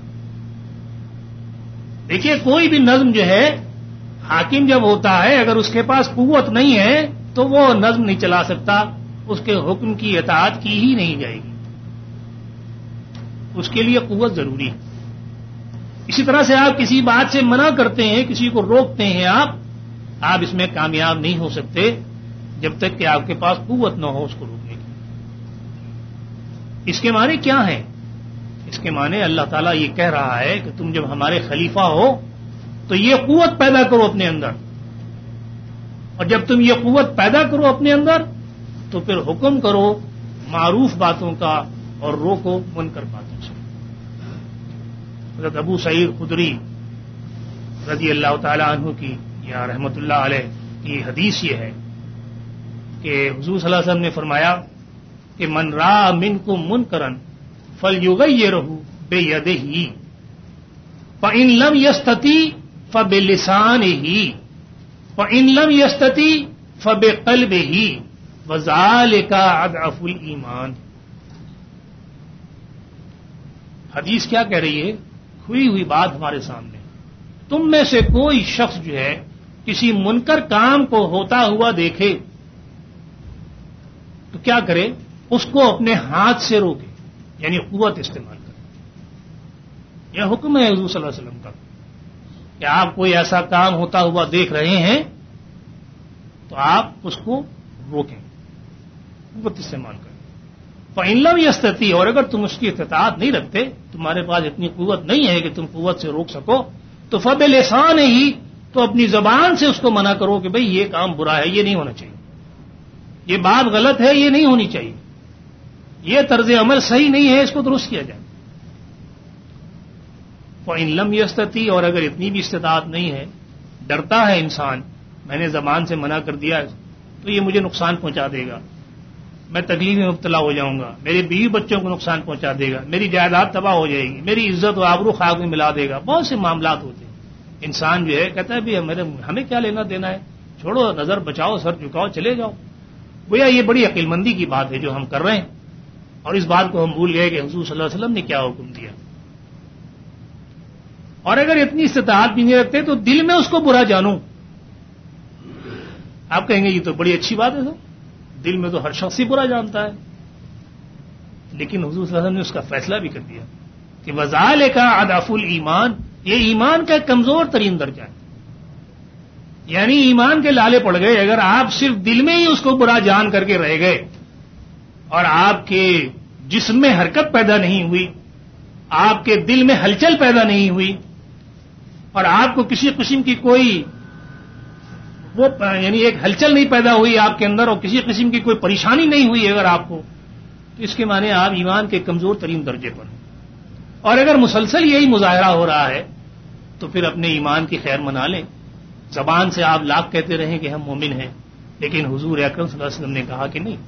دیکھیے کوئی بھی نظم جو ہے حاکم جب ہوتا ہے اگر اس کے پاس قوت نہیں ہے تو وہ نظم نہیں چلا سکتا، اس کے حکم کی اطاعت کی ہی نہیں جائے گی. اس کے لیے قوت ضروری ہے. اسی طرح سے آپ کسی بات سے منع کرتے ہیں، کسی کو روکتے ہیں، آپ اس میں کامیاب نہیں ہو سکتے جب تک کہ آپ کے پاس قوت نہ ہو اس کو روکنے کی. اس کے معنی کیا ہیں؟ اس کے معنی اللہ تعالیٰ یہ کہہ رہا ہے کہ تم جب ہمارے خلیفہ ہو تو یہ قوت پیدا کرو اپنے اندر، اور جب تم یہ قوت پیدا کرو اپنے اندر تو پھر حکم کرو معروف باتوں کا اور روکو منکر باتوں سے. حضرت ابو سعید خدری رضی اللہ تعالی عنہ کی یا رحمت اللہ علیہ کی حدیث یہ ہے کہ حضور صلی اللہ علیہ وسلم نے فرمایا کہ من را منکم منکرا فلیغیرہ بیدہ فإن لم یستطع فبلسانہ فإن لم یستطع فبقلبہ وذالک اضعف الایمان. حدیث کیا کہہ رہی ہے؟ کھلی ہوئی بات ہمارے سامنے. تم میں سے کوئی شخص جو ہے کسی منکر کام کو ہوتا ہوا دیکھے تو کیا کرے؟ اس کو اپنے ہاتھ سے روکے، یعنی قوت استعمال کرے. یہ حکم ہے حضور صلی اللہ علیہ وسلم کا کہ آپ کوئی ایسا کام ہوتا ہوا دیکھ رہے ہیں تو آپ اس کو روکیں، قوت استعمال کریں. فإن لم يستطع، اور اگر تم اس کی استطاعت نہیں رکھتے، تمہارے پاس اتنی قوت نہیں ہے کہ تم قوت سے روک سکو، تو فبلسانہ ہی، تو اپنی زبان سے اس کو منع کرو کہ بھئی یہ کام برا ہے، یہ نہیں ہونا چاہیے، یہ بات غلط ہے، یہ نہیں ہونی چاہیے، یہ طرز عمل صحیح نہیں ہے، اس کو درست کیا جائے. فإن لم يستطع، اور اگر اتنی بھی استطاعت نہیں ہے، ڈرتا ہے انسان میں نے زبان سے منع کر دیا تو یہ مجھے نقصان پہنچا دے گا، میں تکلیف میں مبتلا ہو جاؤں گا، میرے بیوی بچوں کو نقصان پہنچا دے گا، میری جائیداد تباہ ہو جائے گی، میری عزت و آبرو خاک میں ملا دے گا. بہت سے معاملات ہوتے ہیں. انسان جو ہے کہتا ہے بھی ہمیں کیا لینا دینا ہے، چھوڑو، نظر بچاؤ، سر جھکاؤ، چلے جاؤ. گویا یہ بڑی عقل مندی کی بات ہے جو ہم کر رہے ہیں، اور اس بات کو ہم بھول گئے کہ حضور صلی اللہ علیہ وسلم نے کیا حکم دیا. اور اگر اتنی استطاعت بھی نہیں رکھتے تو دل میں اس کو برا جانو. آپ کہیں گے یہ تو بڑی اچھی بات ہے سر، دل میں تو ہر شخص ہی برا جانتا ہے. لیکن حضور صلی اللہ علیہ وسلم نے اس کا فیصلہ بھی کر دیا کہ وذالک اضعف الایمان، یہ ایمان کا کمزور ترین درجہ ہے. یعنی ایمان کے لالے پڑ گئے اگر آپ صرف دل میں ہی اس کو برا جان کر کے رہ گئے اور آپ کے جسم میں حرکت پیدا نہیں ہوئی، آپ کے دل میں ہلچل پیدا نہیں ہوئی، اور آپ کو کسی قسم کی کوئی یعنی ایک ہلچل نہیں پیدا ہوئی آپ کے اندر، اور کسی قسم کی کوئی پریشانی نہیں ہوئی اگر آپ کو، تو اس کے معنی آپ ایمان کے کمزور ترین درجے پر ہیں. اور اگر مسلسل یہی مظاہرہ ہو رہا ہے تو پھر اپنے ایمان کی خیر منا لیں. زبان سے آپ لاکھ کہتے رہیں کہ ہم مومن ہیں، لیکن حضور اکرم صلی اللہ علیہ وسلم نے کہا کہ نہیں.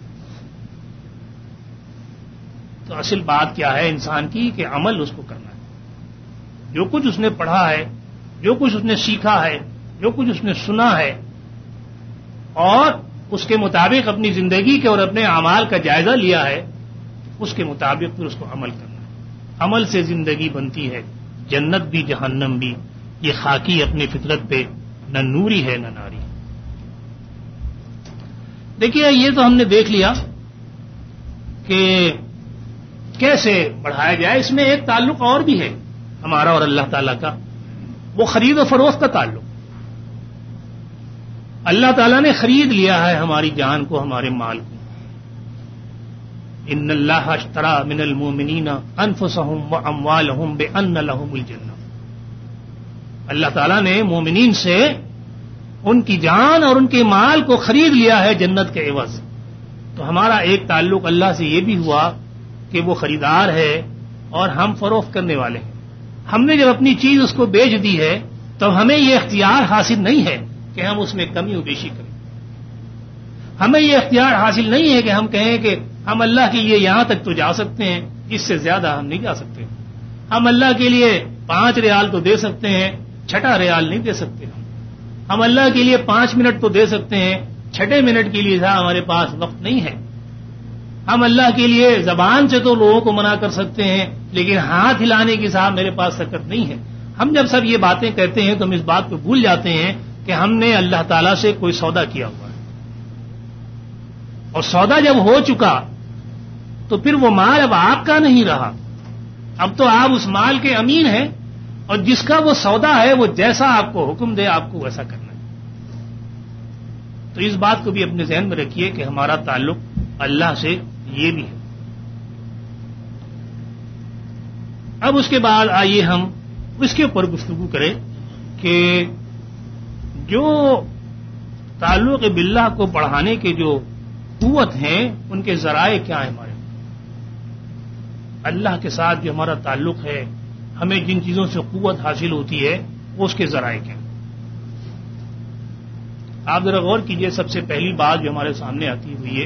تو اصل بات کیا ہے انسان کی کہ عمل اس کو کرنا ہے. جو کچھ اس نے پڑھا ہے، جو کچھ اس نے سیکھا ہے، جو کچھ اس نے سنا ہے، اور اس کے مطابق اپنی زندگی کے اور اپنے اعمال کا جائزہ لیا ہے، اس کے مطابق پھر اس کو عمل کرنا ہے. عمل سے زندگی بنتی ہے، جنت بھی جہنم بھی. یہ خاکی اپنی فطرت پہ نہ نوری ہے نہ ناری. دیکھیے یہ تو ہم نے دیکھ لیا کہ کیسے بڑھایا جائے. اس میں ایک تعلق اور بھی ہے ہمارا اور اللہ تعالی کا، وہ خرید و فروخت کا تعلق. اللہ تعالیٰ نے خرید لیا ہے ہماری جان کو، ہمارے مال کو. ان اللہ اشترى من المؤمنین انفسهم واموالهم بان لهم الجنہ. اللہ تعالیٰ نے مومنین سے ان کی جان اور ان کے مال کو خرید لیا ہے جنت کے عوض. تو ہمارا ایک تعلق اللہ سے یہ بھی ہوا کہ وہ خریدار ہے اور ہم فروخت کرنے والے ہیں. ہم نے جب اپنی چیز اس کو بیچ دی ہے تو ہمیں یہ اختیار حاصل نہیں ہے کہ ہم اس میں کمی و بیشی کریں. ہمیں یہ اختیار حاصل نہیں ہے کہ ہم کہیں کہ ہم اللہ کے لیے یہاں تک تو جا سکتے ہیں، اس سے زیادہ ہم نہیں جا سکتے. ہم اللہ کے لیے 5 ریال تو دے سکتے ہیں، 6 ریال نہیں دے سکتے. ہم اللہ کے لیے 5 منٹ تو دے سکتے ہیں، 6 منٹ کے لیے ہمارے پاس وقت نہیں ہے. ہم اللہ کے لیے زبان سے تو لوگوں کو منع کر سکتے ہیں، لیکن ہاتھ ہلانے کی صاحب میرے پاس طاقت نہیں ہے. ہم جب سب یہ باتیں کہتے ہیں تو ہم اس بات کو بھول جاتے ہیں کہ ہم نے اللہ تعالیٰ سے کوئی سودا کیا ہوا ہے، اور سودا جب ہو چکا تو پھر وہ مال اب آپ کا نہیں رہا. اب تو آپ اس مال کے امین ہیں، اور جس کا وہ سودا ہے وہ جیسا آپ کو حکم دے آپ کو ویسا کرنا ہے. تو اس بات کو بھی اپنے ذہن میں رکھیے کہ ہمارا تعلق اللہ سے یہ بھی ہے. اب اس کے بعد آئیے ہم اس کے اوپر گفتگو کریں کہ جو تعلق باللہ کو بڑھانے کے جو قوت ہیں ان کے ذرائع کیا ہیں. ہمارے اللہ کے ساتھ جو ہمارا تعلق ہے، ہمیں جن چیزوں سے قوت حاصل ہوتی ہے وہ اس کے ذرائع کیا ہیں. آپ ذرا غور کیجئے. سب سے پہلی بات جو ہمارے سامنے آتی ہوئی ہے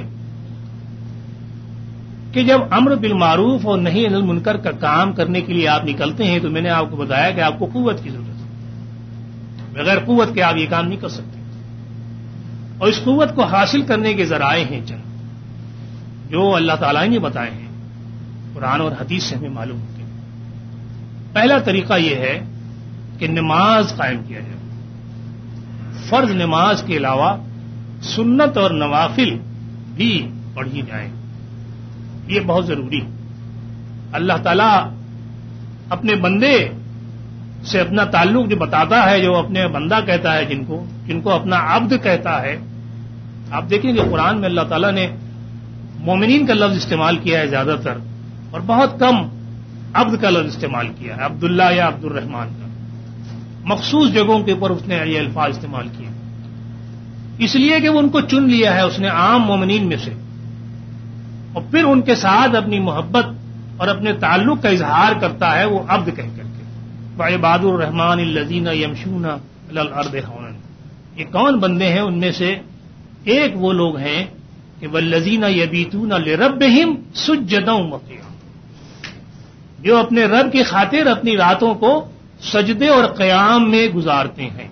کہ جب امر بالمعروف اور نہی عن المنکر کا کام کرنے کے لیے آپ نکلتے ہیں تو میں نے آپ کو بتایا کہ آپ کو قوت کی ضرورت ہے. بغیر قوت کے آپ یہ کام نہیں کر سکتے. اور اس قوت کو حاصل کرنے کے ذرائع ہیں چند جو اللہ تعالیٰ نے بتائے ہیں، قرآن اور حدیث سے ہمیں معلوم ہوتے ہیں. پہلا طریقہ یہ ہے کہ نماز قائم کیا جائے. فرض نماز کے علاوہ سنت اور نوافل بھی پڑھی جائیں. یہ بہت ضروری. اللہ تعالیٰ اپنے بندے سے اپنا تعلق جو بتاتا ہے، جو اپنے بندہ کہتا ہے، جن کو اپنا عبد کہتا ہے. آپ دیکھیں کہ قرآن میں اللہ تعالیٰ نے مومنین کا لفظ استعمال کیا ہے زیادہ تر، اور بہت کم عبد کا لفظ استعمال کیا ہے، عبداللہ یا عبد الرحمان کا. مخصوص جگہوں کے اوپر اس نے یہ الفاظ استعمال کیے، اس لیے کہ وہ ان کو چن لیا ہے اس نے عام مومنین میں سے، اور پھر ان کے ساتھ اپنی محبت اور اپنے تعلق کا اظہار کرتا ہے وہ عبد کہہ کر کے. وعباد الرحمن الذین یمشون علی الارض ہونا. یہ کون بندے ہیں؟ ان میں سے ایک وہ لوگ ہیں کہ والذین یبیتون لربہم سجدا وقیاما، جو اپنے رب کی خاطر اپنی راتوں کو سجدے اور قیام میں گزارتے ہیں.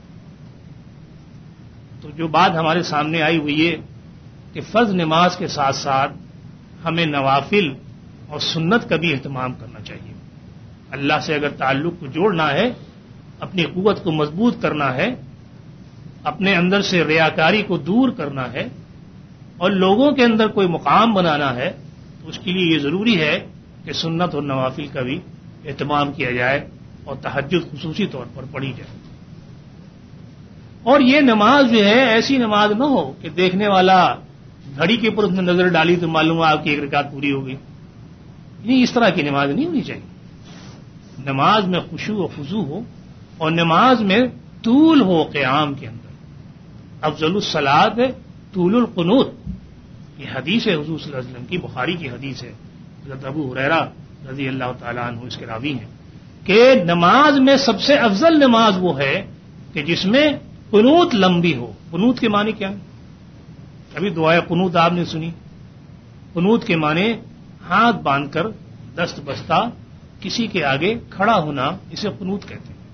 تو جو بات ہمارے سامنے آئی وہ یہ کہ فرض نماز کے ساتھ ساتھ ہمیں نوافل اور سنت کا بھی اہتمام کرنا چاہیے. اللہ سے اگر تعلق کو جوڑنا ہے، اپنی قوت کو مضبوط کرنا ہے، اپنے اندر سے ریاکاری کو دور کرنا ہے، اور لوگوں کے اندر کوئی مقام بنانا ہے، تو اس کے لیے یہ ضروری ہے کہ سنت اور نوافل کا بھی اہتمام کیا جائے اور تہجد خصوصی طور پر پڑھی جائے. اور یہ نماز جو ہے ایسی نماز نہ ہو کہ دیکھنے والا گھڑی کے اوپر اس نے نظر ڈالی تو معلوم ہوا آپ کی ایک رکعت پوری ہو گئی. نہیں، اس طرح کی نماز نہیں ہونی چاہیے. نماز میں خشوع و خضوع ہو اور نماز میں طول ہو قیام کے اندر. افضل الصلاۃ طول القنوت، یہ حدیث ہے حضور صلی اللہ علیہ وسلم کی، بخاری کی حدیث ہے. حضرت ابو ہریرہ رضی اللہ تعالیٰ عنہ اس کے راوی ہیں کہ نماز میں سب سے افضل نماز وہ ہے کہ جس میں قنوت لمبی ہو. قنوت کے معنی کیا ہے؟ ابھی دعائے قنوت آپ نے سنی. قنوت کے معنی ہاتھ باندھ کر دست بستہ کسی کے آگے کھڑا ہونا، اسے قنوت کہتے ہیں.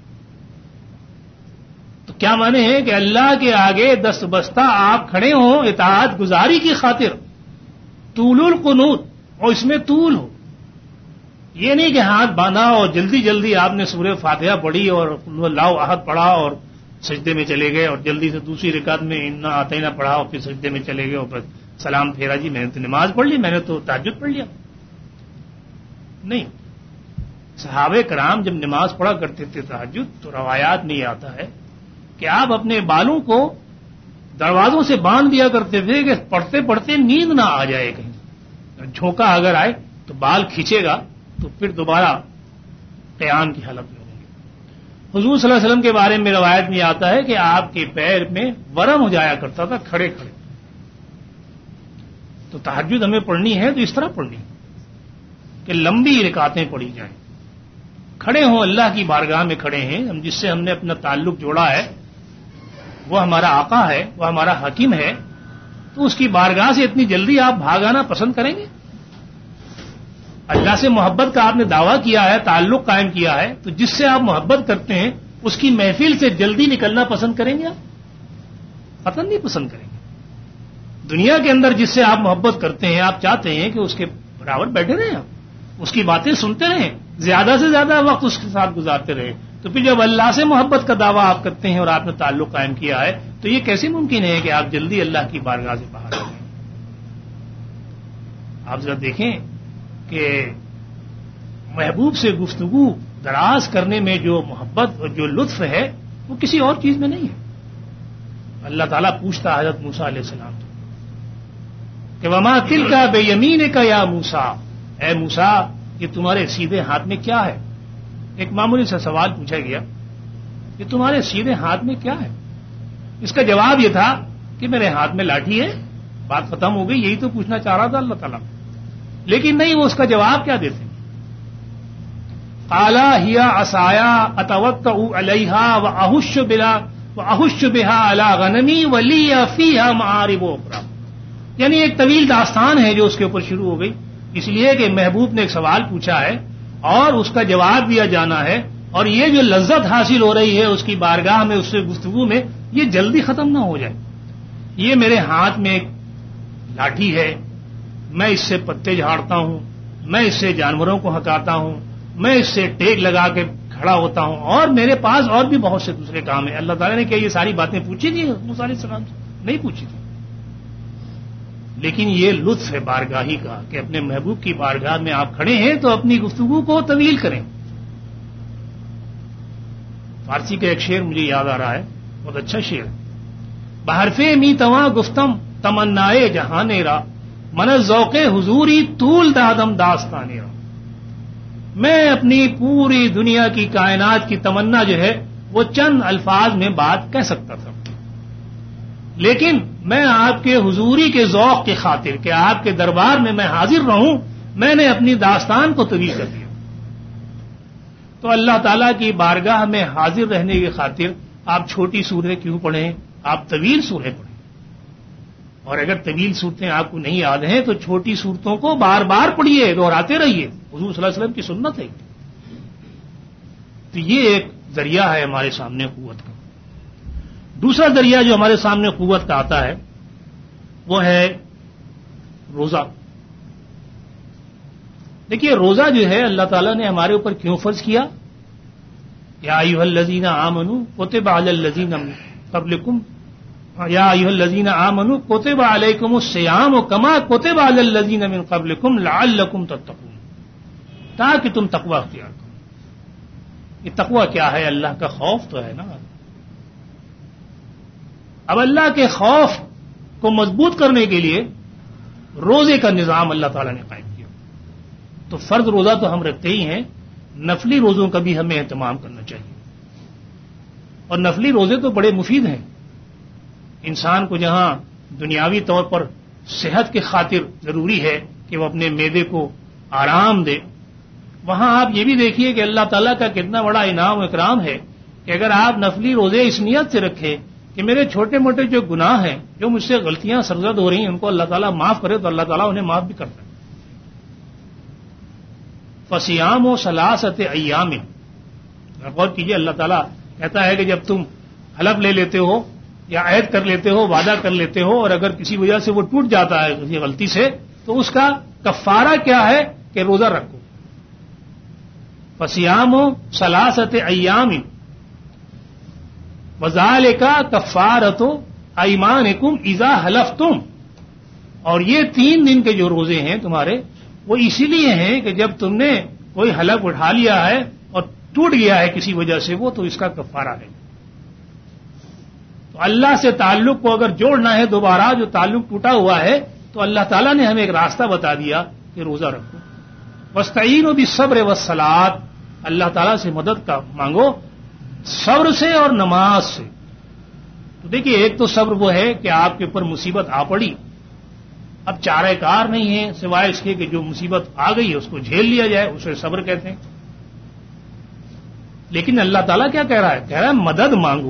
تو کیا معنی ہے کہ اللہ کے آگے دست بستہ آپ کھڑے ہوں اطاعت گزاری کی خاطر. طول القنوت، اور اس میں طول ہو. یہ نہیں کہ ہاتھ باندھا اور جلدی جلدی آپ نے سورہ فاتحہ پڑھی اور قل اللہ احد پڑھا اور سجدے میں چلے گئے اور جلدی سے دوسری رکعت میں انا اعطینا پڑھا اور پھر سجدے میں چلے گئے اور پھر سلام پھیرا. جی میں نے تو نماز پڑھ لی، میں نے تو تہجد پڑھ لیا. نہیں، صحابہ کرام جب نماز پڑھا کرتے تھے تہجد تو روایات میں یہ آتا ہے کہ آپ اپنے بالوں کو دروازوں سے باندھ دیا کرتے تھے کہ پڑھتے پڑھتے نیند نہ آ جائے. کہیں جھونکا اگر آئے تو بال کھینچے گا تو پھر دوبارہ قیام کی حالت میں ہوں گے. حضور صلی اللہ علیہ وسلم کے بارے میں روایت میں آتا ہے کہ آپ کے پیر میں ورم ہو جایا کرتا تھا کھڑے کھڑے. تو تہجد ہمیں پڑھنی ہے تو اس طرح پڑھنی کہ لمبی رکعتیں پڑھی جائیں. کھڑے ہوں، اللہ کی بارگاہ میں کھڑے ہیں. ہم جس سے ہم نے اپنا تعلق جوڑا ہے وہ ہمارا آقا ہے، وہ ہمارا حکیم ہے. تو اس کی بارگاہ سے اتنی جلدی آپ بھاگ آنا پسند کریں گے؟ اللہ سے محبت کا آپ نے دعویٰ کیا ہے، تعلق قائم کیا ہے، تو جس سے آپ محبت کرتے ہیں اس کی محفل سے جلدی نکلنا پسند کریں گے؟ آپ قطعاً نہیں پسند کریں گے. دنیا کے اندر جس سے آپ محبت کرتے ہیں آپ چاہتے ہیں کہ اس کے برابر بیٹھے رہیں، آپ اس کی باتیں سنتے رہیں، زیادہ سے زیادہ وقت اس کے ساتھ گزارتے رہیں. تو پھر جب اللہ سے محبت کا دعویٰ آپ کرتے ہیں اور آپ نے تعلق قائم کیا ہے تو یہ کیسے ممکن ہے کہ آپ جلدی اللہ کی بارگاہ سے باہر آ جائیں؟ آپ ذرا دیکھیں کہ محبوب سے گفتگو دراز کرنے میں جو محبت اور جو لطف ہے وہ کسی اور چیز میں نہیں ہے. اللہ تعالیٰ پوچھتا حضرت موسیٰ علیہ السلام کہ وما تلک بیمینک یا موسیٰ، اے موسیٰ یہ تمہارے سیدھے ہاتھ میں کیا ہے؟ ایک معمولی سا سوال پوچھا گیا کہ تمہارے سیدھے ہاتھ میں کیا ہے؟ اس کا جواب یہ تھا کہ میرے ہاتھ میں لاٹھی ہے. بات ختم ہو گئی. یہی تو پوچھنا چاہ رہا تھا اللہ تعالیٰ. لیکن نہیں، وہ اس کا جواب کیا دیتے؟ قال هي عصاي اتوكأ عليها واحش بها على غنمي ولي فيها معارب اخرى. یعنی ایک طویل داستان ہے جو اس کے اوپر شروع ہو گئی، اس لیے کہ محبوب نے ایک سوال پوچھا ہے اور اس کا جواب دیا جانا ہے، اور یہ جو لذت حاصل ہو رہی ہے اس کی بارگاہ میں، اس سے گفتگو میں، یہ جلدی ختم نہ ہو جائے. یہ میرے ہاتھ میں ایک لاٹھی ہے، میں اس سے پتے جھاڑتا ہوں، میں اس سے جانوروں کو ہکاتا ہوں، میں اس سے ٹیک لگا کے کھڑا ہوتا ہوں، اور میرے پاس اور بھی بہت سے دوسرے کام ہیں. اللہ تعالیٰ نے کیا یہ ساری باتیں پوچھی تھی موسیٰ علیہ السلام سے؟ نہیں پوچھی تھی. لیکن یہ لطف ہے بارگاہی کا کہ اپنے محبوب کی بارگاہ میں آپ کھڑے ہیں تو اپنی گفتگو کو طویل کریں. فارسی کا ایک شعر مجھے یاد آ رہا ہے، بہت اچھا شعر. بحرف می تواں گفتم تمنائے جہانے را، من ذوق حضوری طول دادم داستانے را. میں اپنی پوری دنیا کی کائنات کی تمنا جو ہے وہ چند الفاظ میں بات کہہ سکتا تھا، لیکن میں آپ کے حضوری کے ذوق کی خاطر کہ آپ کے دربار میں حاضر رہوں، میں نے اپنی داستان کو طویل کر دیا. تو اللہ تعالیٰ کی بارگاہ میں حاضر رہنے کی خاطر آپ چھوٹی سورتیں کیوں پڑھیں، آپ طویل سورتیں پڑھیں. اور اگر طویل صورتیں آپ کو نہیں یاد ہیں تو چھوٹی صورتوں کو بار بار پڑھیے، دہراتے رہیے. حضور صلی اللہ علیہ وسلم کی سنت ہے. تو یہ ایک ذریعہ ہے ہمارے سامنے قوت کا. دوسرا ذریعہ جو ہمارے سامنے قوت کا آتا ہے وہ ہے روزہ. دیکھیے روزہ جو ہے اللہ تعالیٰ نے ہمارے اوپر کیوں فرض کیا؟ یا ایھا الذین آمنوا کتب علی الذین قبلکم یا ایھا الذین آمنوا کتب علیکم الصیام کما کتب علی الذین من قبلکم لعلکم تتقون، تاکہ تم تقوی اختیار کرو۔ یہ تقوی کیا ہے؟ اللہ کا خوف تو ہے نا۔ اب اللہ کے خوف کو مضبوط کرنے کے لیے روزے کا نظام اللہ تعالیٰ نے قائم کیا۔ تو فرض روزہ تو ہم رکھتے ہی ہیں، نفلی روزوں کا بھی ہمیں اہتمام کرنا چاہیے، اور نفلی روزے تو بڑے مفید ہیں۔ انسان کو جہاں دنیاوی طور پر صحت کی خاطر ضروری ہے کہ وہ اپنے معدے کو آرام دے، وہاں آپ یہ بھی دیکھیے کہ اللہ تعالیٰ کا کتنا بڑا انعام و اکرام ہے کہ اگر آپ نفلی روزے اس نیت سے رکھیں کہ میرے چھوٹے موٹے جو گناہ ہیں، جو مجھ سے غلطیاں سرزد ہو رہی ہیں، ان کو اللہ تعالیٰ معاف کرے، تو اللہ تعالیٰ انہیں معاف بھی کرتا ہے۔ فصیام و ثلاثۃ ایام، غور کیجیے، اللہ تعالیٰ کہتا ہے کہ جب تم حلف لے لیتے ہو یا عہد کر لیتے ہو، وعدہ کر لیتے ہو، اور اگر کسی وجہ سے وہ ٹوٹ جاتا ہے کسی غلطی سے، تو اس کا کفارہ کیا ہے کہ روزہ رکھو۔ فصیام و ثلاثۃ ایام وذالک کفارۃ ایمانکم اذا حلفتم، اور یہ 3 دن کے جو روزے ہیں تمہارے، وہ اسی لیے ہیں کہ جب تم نے کوئی حلف اٹھا لیا ہے اور ٹوٹ گیا ہے کسی وجہ سے وہ، تو اس کا کفارہ ہے۔ تو اللہ سے تعلق کو اگر جوڑنا ہے دوبارہ، جو تعلق ٹوٹا ہوا ہے، تو اللہ تعالیٰ نے ہمیں ایک راستہ بتا دیا کہ روزہ رکھو۔ واستعینوا بالصبر والصلاۃ، اللہ تعالیٰ سے مدد کا مانگو صبر سے اور نماز سے۔ تو دیکھیے، ایک تو صبر وہ ہے کہ آپ کے اوپر مصیبت آ پڑی، اب چارہ کار نہیں ہے سوائے اس کے کہ جو مصیبت آ گئی ہے اس کو جھیل لیا جائے، اسے صبر کہتے ہیں۔ لیکن اللہ تعالیٰ کیا کہہ رہا ہے؟ کہہ رہا ہے مدد مانگو۔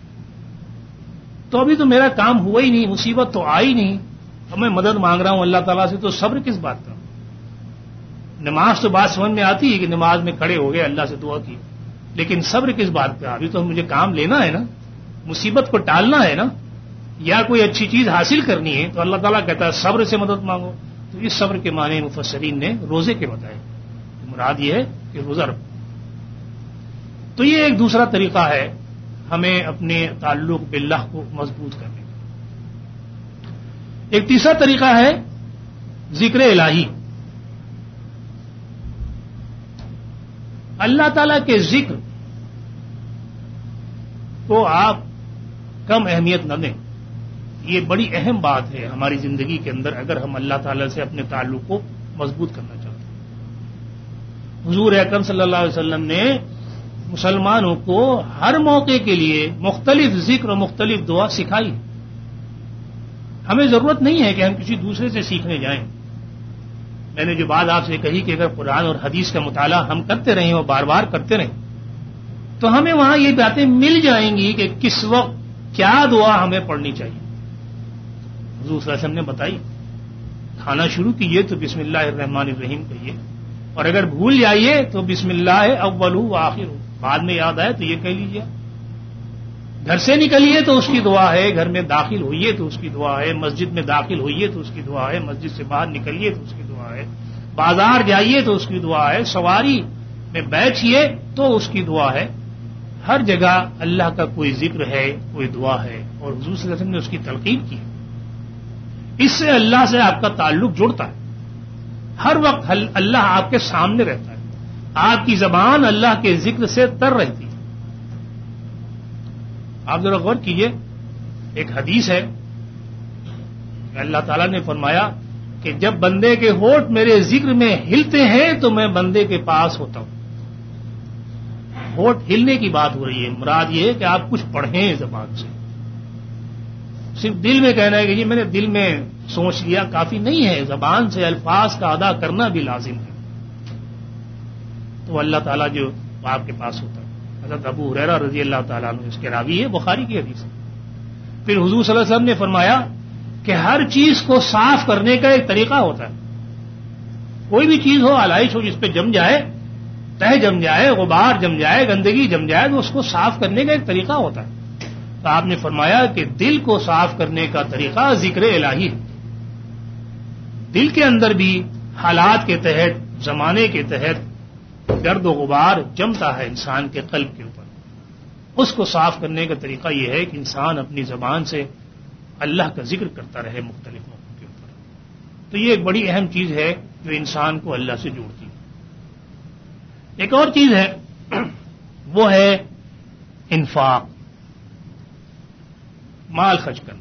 تو ابھی تو میرا کام ہوا ہی نہیں، مصیبت تو آئی نہیں، اب میں مدد مانگ رہا ہوں اللہ تعالیٰ سے، تو صبر کس بات کا؟ نماز تو بات سمجھ میں آتی ہے کہ نماز میں کھڑے ہو گئے، اللہ سے دعا کی، لیکن صبر کس بات کا؟ ابھی تو مجھے کام لینا ہے نا، مصیبت کو ٹالنا ہے نا، یا کوئی اچھی چیز حاصل کرنی ہے، تو اللہ تعالیٰ کہتا ہے صبر سے مدد مانگو۔ تو اس صبر کے معنی مفسرین نے روزے کے بتائے، مراد یہ ہے کہ روزہ رکھو۔ تو یہ ایک دوسرا طریقہ ہے ہمیں اپنے تعلق باللہ کو مضبوط کرنے کا۔ ایک تیسرا طریقہ ہے ذکر الہی۔ اللہ تعالیٰ کے ذکر کو آپ کم اہمیت نہ دیں، یہ بڑی اہم بات ہے ہماری زندگی کے اندر اگر ہم اللہ تعالیٰ سے اپنے تعلق کو مضبوط کرنا چاہتے ہیں۔ حضور اکرم صلی اللہ علیہ وسلم نے مسلمانوں کو ہر موقع کے لیے مختلف ذکر اور مختلف دعا سکھائی۔ ہمیں ضرورت نہیں ہے کہ ہم کسی دوسرے سے سیکھنے جائیں۔ میں نے جو بات آپ سے کہی کہ اگر قرآن اور حدیث کا مطالعہ ہم کرتے رہیں اور بار بار کرتے رہیں تو ہمیں وہاں یہ باتیں مل جائیں گی کہ کس وقت کیا دعا ہمیں پڑھنی چاہیے۔ حضور صلی اللہ علیہ وسلم نے بتائی، کھانا شروع کیجئے تو بسم اللہ الرحمن الرحیم کہیے، اور اگر بھول جائیے تو بسم اللہ اول و آخر، بعد میں یاد آئے تو یہ کہہ لیجیے۔ گھر سے نکلیے تو اس کی دعا ہے، گھر میں داخل ہوئیے تو اس کی دعا ہے، مسجد میں داخل ہوئیے تو اس کی دعا ہے، مسجد سے باہر نکلیے تو اس کی دعا ہے، بازار جائیے تو اس کی دعا ہے، سواری میں بیٹھیے تو اس کی دعا ہے۔ ہر جگہ اللہ کا کوئی ذکر ہے، کوئی دعا ہے، اور حضور صلی اللہ علیہ وسلم نے اس کی تلقین کی۔ اس سے اللہ سے آپ کا تعلق جڑتا ہے، ہر وقت اللہ آپ کے سامنے رہتا ہے، آپ کی زبان اللہ کے ذکر سے تر رہتی ہے۔ آپ ذرا غور کیجئے، ایک حدیث ہے کہ اللہ تعالیٰ نے فرمایا کہ جب بندے کے ہونٹ میرے ذکر میں ہلتے ہیں تو میں بندے کے پاس ہوتا ہوں۔ ہونٹ ہلنے کی بات ہو رہی ہے، مراد یہ ہے کہ آپ کچھ پڑھیں زبان سے، صرف دل میں کہنا ہے کہ یہ میں نے دل میں سوچ لیا کافی نہیں ہے، زبان سے الفاظ کا ادا کرنا بھی لازم ہے، تو اللہ تعالیٰ جو آپ کے پاس ہوتا ہے۔ حضرت ابو ہریرہ رضی اللہ تعالیٰ عنہ اس کے راوی ہے، بخاری کی حدیث ہے۔ پھر حضور صلی اللہ علیہ وسلم نے فرمایا کہ ہر چیز کو صاف کرنے کا ایک طریقہ ہوتا ہے، کوئی بھی چیز ہو، آلائش ہو، جس پہ جم جائے، تہ جم جائے، غبار جم جائے، گندگی جم جائے، تو اس کو صاف کرنے کا ایک طریقہ ہوتا ہے۔ تو آپ نے فرمایا کہ دل کو صاف کرنے کا طریقہ ذکر الہی ہے۔ دل کے اندر بھی حالات کے تحت، زمانے کے تحت گرد و غبار جمتا ہے انسان کے قلب کے اوپر، اس کو صاف کرنے کا طریقہ یہ ہے کہ انسان اپنی زبان سے اللہ کا ذکر کرتا رہے مختلف موقعوں کے اوپر. تو یہ ایک بڑی اہم چیز ہے جو انسان کو اللہ سے جوڑتی ہے. ایک اور چیز ہے وہ ہے انفاق، مال خرچ کرنا.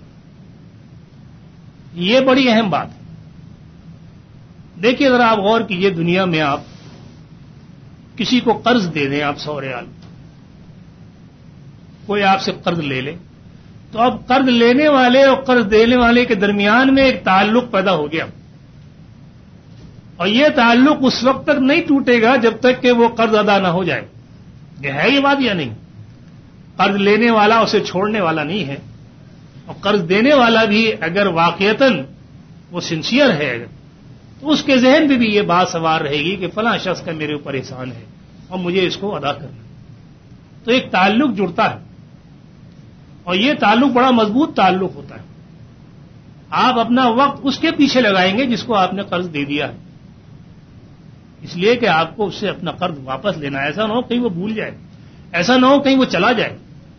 یہ بڑی اہم بات ہے. دیکھیے ذرا آپ غور کیجئے، دنیا میں آپ کسی کو قرض دے دیں، آپ 100 ریال، کوئی آپ سے قرض لے لے، تو اب قرض لینے والے اور قرض دینے والے کے درمیان میں ایک تعلق پیدا ہو گیا، اور یہ تعلق اس وقت تک نہیں ٹوٹے گا جب تک کہ وہ قرض ادا نہ ہو جائے. یہ ہے یہ بات یا نہیں؟ قرض لینے والا اسے چھوڑنے والا نہیں ہے، اور قرض دینے والا بھی اگر واقعتاً وہ سنسیئر ہے تو اس کے ذہن میں بھی یہ بات سوار رہے گی کہ فلاں شخص کا میرے اوپر احسان ہے اور مجھے اس کو ادا کرنا. تو ایک تعلق جڑتا ہے، اور یہ تعلق بڑا مضبوط تعلق ہوتا ہے. آپ اپنا وقت اس کے پیچھے لگائیں گے جس کو آپ نے قرض دے دیا ہے، اس لیے کہ آپ کو اس سے اپنا قرض واپس لینا ہے. ایسا نہ ہو کہیں وہ بھول جائے، ایسا نہ ہو کہیں وہ چلا جائے،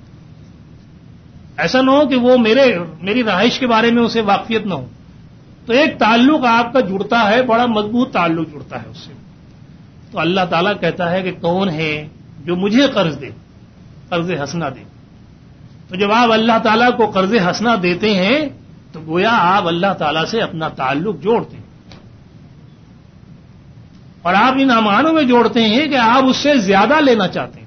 ایسا نہ ہو کہ وہ میری رہائش کے بارے میں اسے واقفیت نہ ہو. تو ایک تعلق آپ کا جڑتا ہے، بڑا مضبوط تعلق جڑتا ہے اس سے. تو اللہ تعالیٰ کہتا ہے کہ کون ہے جو مجھے قرض دے، قرض حسنہ دے. تو جب آپ اللہ تعالیٰ کو قرض حسنہ دیتے ہیں تو گویا آپ اللہ تعالیٰ سے اپنا تعلق جوڑتے ہیں، اور آپ ان امانوں میں جوڑتے ہیں کہ آپ اس سے زیادہ لینا چاہتے ہیں.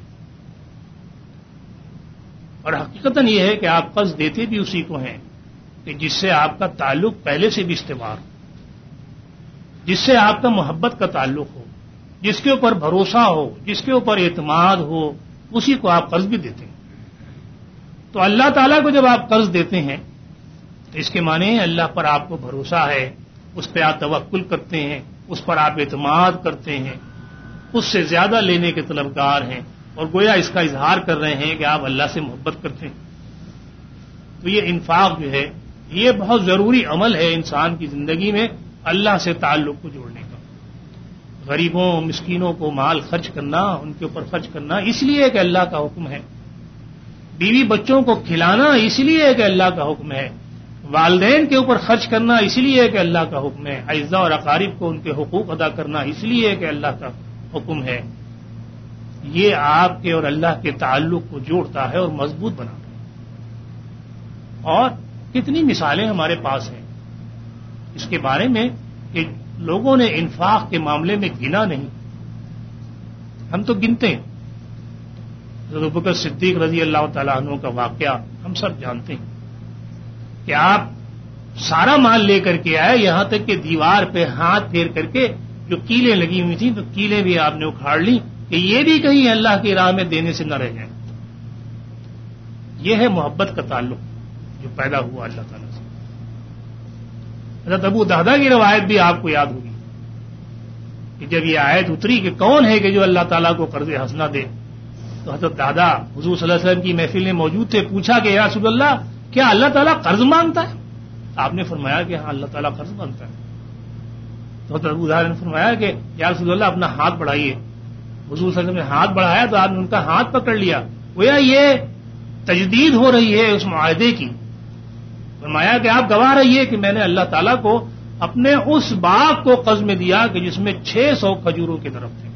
اور حقیقتاً یہ ہے کہ آپ قرض دیتے بھی اسی کو ہیں کہ جس سے آپ کا تعلق پہلے سے بھی استوار ہو، جس سے آپ کا محبت کا تعلق ہو، جس کے اوپر بھروسہ ہو، جس کے اوپر اعتماد ہو، اسی کو آپ قرض بھی دیتے ہیں. تو اللہ تعالیٰ کو جب آپ قرض دیتے ہیں تو اس کے معنی ہے اللہ پر آپ کو بھروسہ ہے، اس پہ آپ توکل کرتے ہیں، اس پر آپ اعتماد کرتے ہیں، اس سے زیادہ لینے کے طلبگار ہیں، اور گویا اس کا اظہار کر رہے ہیں کہ آپ اللہ سے محبت کرتے ہیں. تو یہ انفاق جو ہے یہ بہت ضروری عمل ہے انسان کی زندگی میں، اللہ سے تعلق کو جوڑنے کا. غریبوں مسکینوں کو مال خرچ کرنا، ان کے اوپر خرچ کرنا اس لیے کہ اللہ کا حکم ہے. بیوی بچوں کو کھلانا اس لیے کہ اللہ کا حکم ہے. والدین کے اوپر خرچ کرنا اس لیے کہ اللہ کا حکم ہے. اعزاء اور اقارب کو ان کے حقوق ادا کرنا اس لیے کہ اللہ کا حکم ہے. یہ آپ کے اور اللہ کے تعلق کو جوڑتا ہے اور مضبوط بناتا ہے. اور کتنی مثالیں ہمارے پاس ہیں اس کے بارے میں کہ لوگوں نے انفاق کے معاملے میں گنا نہیں. ہم تو گنتے ہیں. حضرت ابوبکر صدیق رضی اللہ تعالیٰ عنہ کا واقعہ ہم سب جانتے ہیں کہ آپ سارا مال لے کر کے آئے، یہاں تک کہ دیوار پہ ہاتھ پھیر کر کے جو کیلیں لگی ہوئی تھیں تو کیلیں بھی آپ نے اکھاڑ لی کہ یہ بھی کہیں اللہ کی راہ میں دینے سے نہ رہ جائیں. یہ ہے محبت کا تعلق جو پیدا ہوا اللہ تعالیٰ سے. حضرت ابو دہدہ کی روایت بھی آپ کو یاد ہوگی کہ جب یہ آیت اتری کہ کون ہے کہ جو اللہ تعالیٰ کو قرض حسنہ دے، تو حضرت دادا حضور صلی اللہ علیہ وسلم کی محفل میں موجود تھے. پوچھا کہ یا رسول اللہ کیا اللہ تعالیٰ قرض مانگتا ہے؟ آپ نے فرمایا کہ ہاں اللہ تعالیٰ قرض مانگتا ہے. تو حضرت ابو دہدہ نے فرمایا کہ یا رسول اللہ اپنا ہاتھ بڑھائیے. حضور صلی اللہ علیہ وسلم نے ہاتھ بڑھایا تو آپ نے ان کا ہاتھ پکڑ لیا. گویا یہ تجدید ہو رہی ہے اس معاہدے کی. فرمایا کہ آپ گواہ رہیے کہ میں نے اللہ تعالیٰ کو اپنے اس باغ کو قرض میں دیا کہ جس میں 600 کھجوروں کے درخت تھے.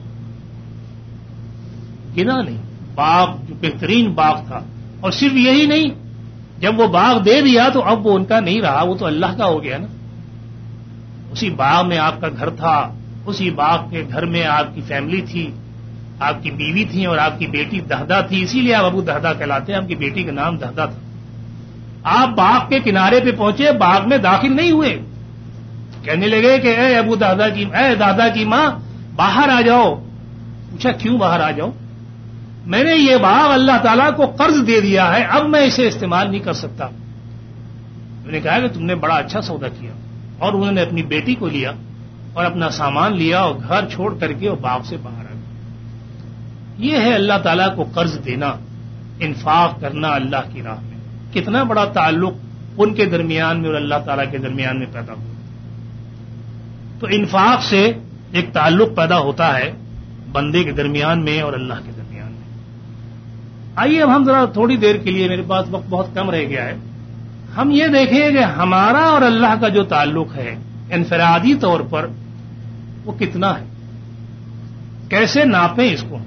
گنا نہیں، باغ جو بہترین باغ تھا. اور صرف یہی نہیں، جب وہ باغ دے دیا تو اب وہ ان کا نہیں رہا، وہ تو اللہ کا ہو گیا نا. اسی باغ میں آپ کا گھر تھا، اسی باغ کے گھر میں آپ کی فیملی تھی، آپ کی بیوی تھی اور آپ کی بیٹی دہدہ تھی. اسی لیے آپ ابو دہدہ کہلاتے ہیں، آپ کی بیٹی کا نام دہدہ تھا. آپ باغ کے کنارے پہ پہنچے، باغ میں داخل نہیں ہوئے. کہنے لگے کہ اے ابو دہدہ کی، اے دادا کی ماں باہر آ جاؤ. پوچھا کیوں باہر آ جاؤ؟ میں نے یہ باغ اللہ تعالیٰ کو قرض دے دیا ہے، اب میں اسے استعمال نہیں کر سکتا. میں نے کہا کہ تم نے بڑا اچھا سودا کیا. اور انہوں نے اپنی بیٹی کو لیا اور اپنا سامان لیا اور گھر چھوڑ کر کے اور باغ سے باہر آ گئے. یہ ہے اللہ تعالیٰ کو قرض دینا، انفاق کرنا اللہ کی راہ میں. کتنا بڑا تعلق ان کے درمیان میں اور اللہ تعالیٰ کے درمیان میں پیدا ہوا. تو انفاق سے ایک تعلق پیدا ہوتا ہے بندے کے درمیان میں اور اللہ کے درمیان میں. آئیے اب ہم ذرا تھوڑی دیر کے لیے، میرے پاس وقت بہت کم رہ گیا ہے، ہم یہ دیکھیں کہ ہمارا اور اللہ کا جو تعلق ہے انفرادی طور پر وہ کتنا ہے، کیسے ناپیں اس کو.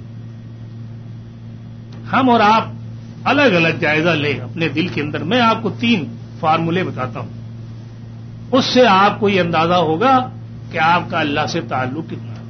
ہم اور آپ الگ الگ جائزہ لیں اپنے دل کے اندر. میں آپ کو 3 فارمولے بتاتا ہوں، اس سے آپ کو یہ اندازہ ہوگا کہ آپ کا اللہ سے تعلق کتنا ہے.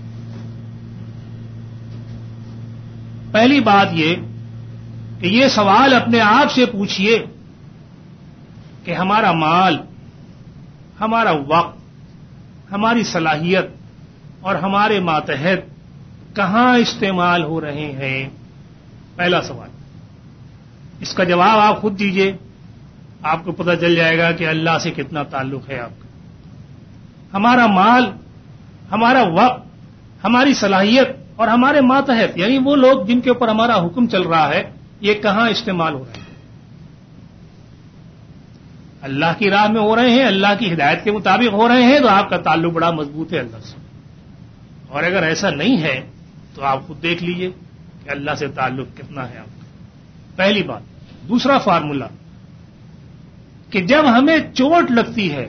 پہلی بات یہ کہ یہ سوال اپنے آپ سے پوچھئے کہ ہمارا مال، ہمارا وقت، ہماری صلاحیت اور ہمارے ماتحت کہاں استعمال ہو رہے ہیں. پہلا سوال. اس کا جواب آپ خود دیجئے، آپ کو پتہ چل جائے گا کہ اللہ سے کتنا تعلق ہے آپ کا. ہمارا مال، ہمارا وقت، ہماری صلاحیت اور ہمارے ماتحت، یعنی وہ لوگ جن کے اوپر ہمارا حکم چل رہا ہے، یہ کہاں استعمال ہو رہے ہیں. اللہ کی راہ میں ہو رہے ہیں، اللہ کی ہدایت کے مطابق ہو رہے ہیں، تو آپ کا تعلق بڑا مضبوط ہے اللہ سے. اور اگر ایسا نہیں ہے تو آپ خود دیکھ لیجئے کہ اللہ سے تعلق کتنا ہے آپ کا. پہلی بات. دوسرا فارمولا کہ جب ہمیں چوٹ لگتی ہے،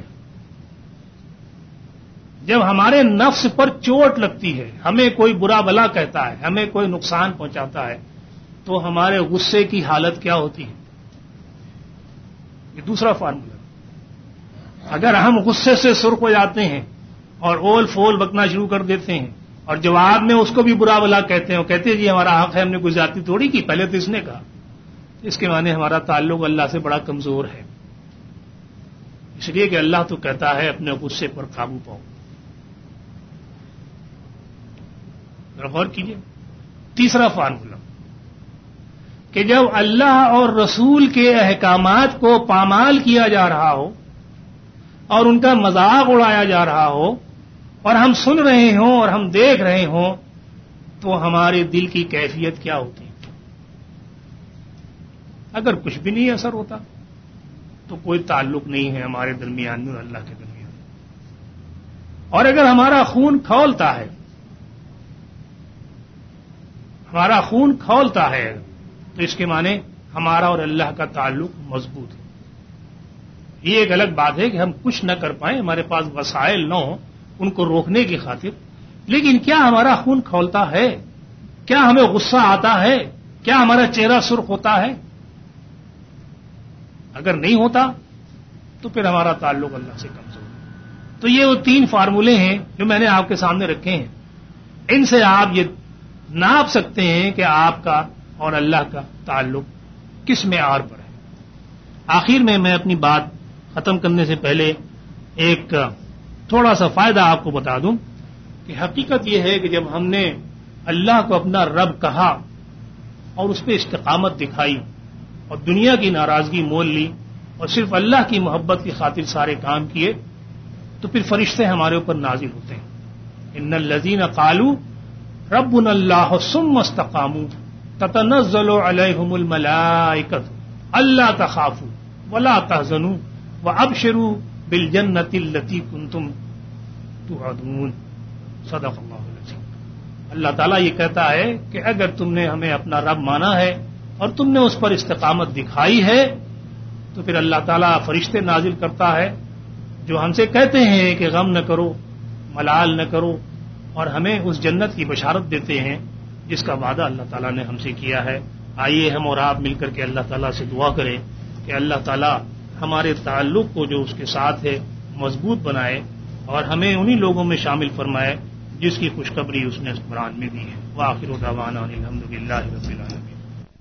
جب ہمارے نفس پر چوٹ لگتی ہے، ہمیں کوئی برا بلا کہتا ہے، ہمیں کوئی نقصان پہنچاتا ہے، تو ہمارے غصے کی حالت کیا ہوتی ہے. یہ دوسرا فارمولا. اگر ہم غصے سے سرخ ہو جاتے ہیں اور اول فول بکنا شروع کر دیتے ہیں اور جواب میں اس کو بھی برا بلا کہتے ہیں اور کہتے ہیں جی ہمارا حق ہے، ہم نے کوئی زیادتی تھوڑی کی، پہلے تو اس نے کہا، اس کے معنی ہمارا تعلق اللہ سے بڑا کمزور ہے. اس لیے کہ اللہ تو کہتا ہے اپنے غصے پر قابو پاؤ. غور کیجیے. تیسرا فارمولا کہ جب اللہ اور رسول کے احکامات کو پامال کیا جا رہا ہو اور ان کا مذاق اڑایا جا رہا ہو اور ہم سن رہے ہوں اور ہم دیکھ رہے ہوں، تو ہمارے دل کی کیفیت کیا ہوتی ہے. اگر کچھ بھی نہیں اثر ہوتا تو کوئی تعلق نہیں ہے ہمارے درمیان میں اور اللہ کے درمیان. اور اگر ہمارا خون کھولتا ہے، ہمارا خون کھولتا ہے، تو اس کے معنی ہمارا اور اللہ کا تعلق مضبوط ہے. یہ ایک الگ بات ہے کہ ہم کچھ نہ کر پائیں، ہمارے پاس وسائل نہ ہوں ان کو روکنے کی خاطر، لیکن کیا ہمارا خون کھولتا ہے؟ کیا ہمیں غصہ آتا ہے؟ کیا ہمارا چہرہ سرخ ہوتا ہے؟ اگر نہیں ہوتا تو پھر ہمارا تعلق اللہ سے کمزور ہے. تو یہ وہ 3 فارمولے ہیں جو میں نے آپ کے سامنے رکھے ہیں. ان سے آپ یہ ناپ سکتے ہیں کہ آپ کا اور اللہ کا تعلق کس معیار پر ہے. آخر میں اپنی بات ختم کرنے سے پہلے ایک تھوڑا سا فائدہ آپ کو بتا دوں کہ حقیقت یہ ہے کہ جب ہم نے اللہ کو اپنا رب کہا اور اس پہ استقامت دکھائی اور دنیا کی ناراضگی مول لی اور صرف اللہ کی محبت کی خاطر سارے کام کیے، تو پھر فرشتے ہمارے اوپر نازل ہوتے ہیں. ان الذین قالوا ربنا اللہ ثم استقاموا تتنزل علیہم الملائکۃ الا تخافوا ولا تحزنوا وابشروا بالجنۃ التی کنتم توعدون. صدق اللہ العظیم. اللہ تعالیٰ یہ کہتا ہے کہ اگر تم نے ہمیں اپنا رب مانا ہے اور تم نے اس پر استقامت دکھائی ہے، تو پھر اللہ تعالیٰ فرشتے نازل کرتا ہے جو ہم سے کہتے ہیں کہ غم نہ کرو، ملال نہ کرو، اور ہمیں اس جنت کی بشارت دیتے ہیں جس کا وعدہ اللہ تعالیٰ نے ہم سے کیا ہے. آئیے ہم اور آپ مل کر کے اللہ تعالیٰ سے دعا کریں کہ اللہ تعالیٰ ہمارے تعلق کو جو اس کے ساتھ ہے مضبوط بنائے اور ہمیں انہی لوگوں میں شامل فرمائے جس کی خوشخبری اس نے اس قرآن میں دی ہے. وآخر دعوانا الحمد للہ رب العالمین.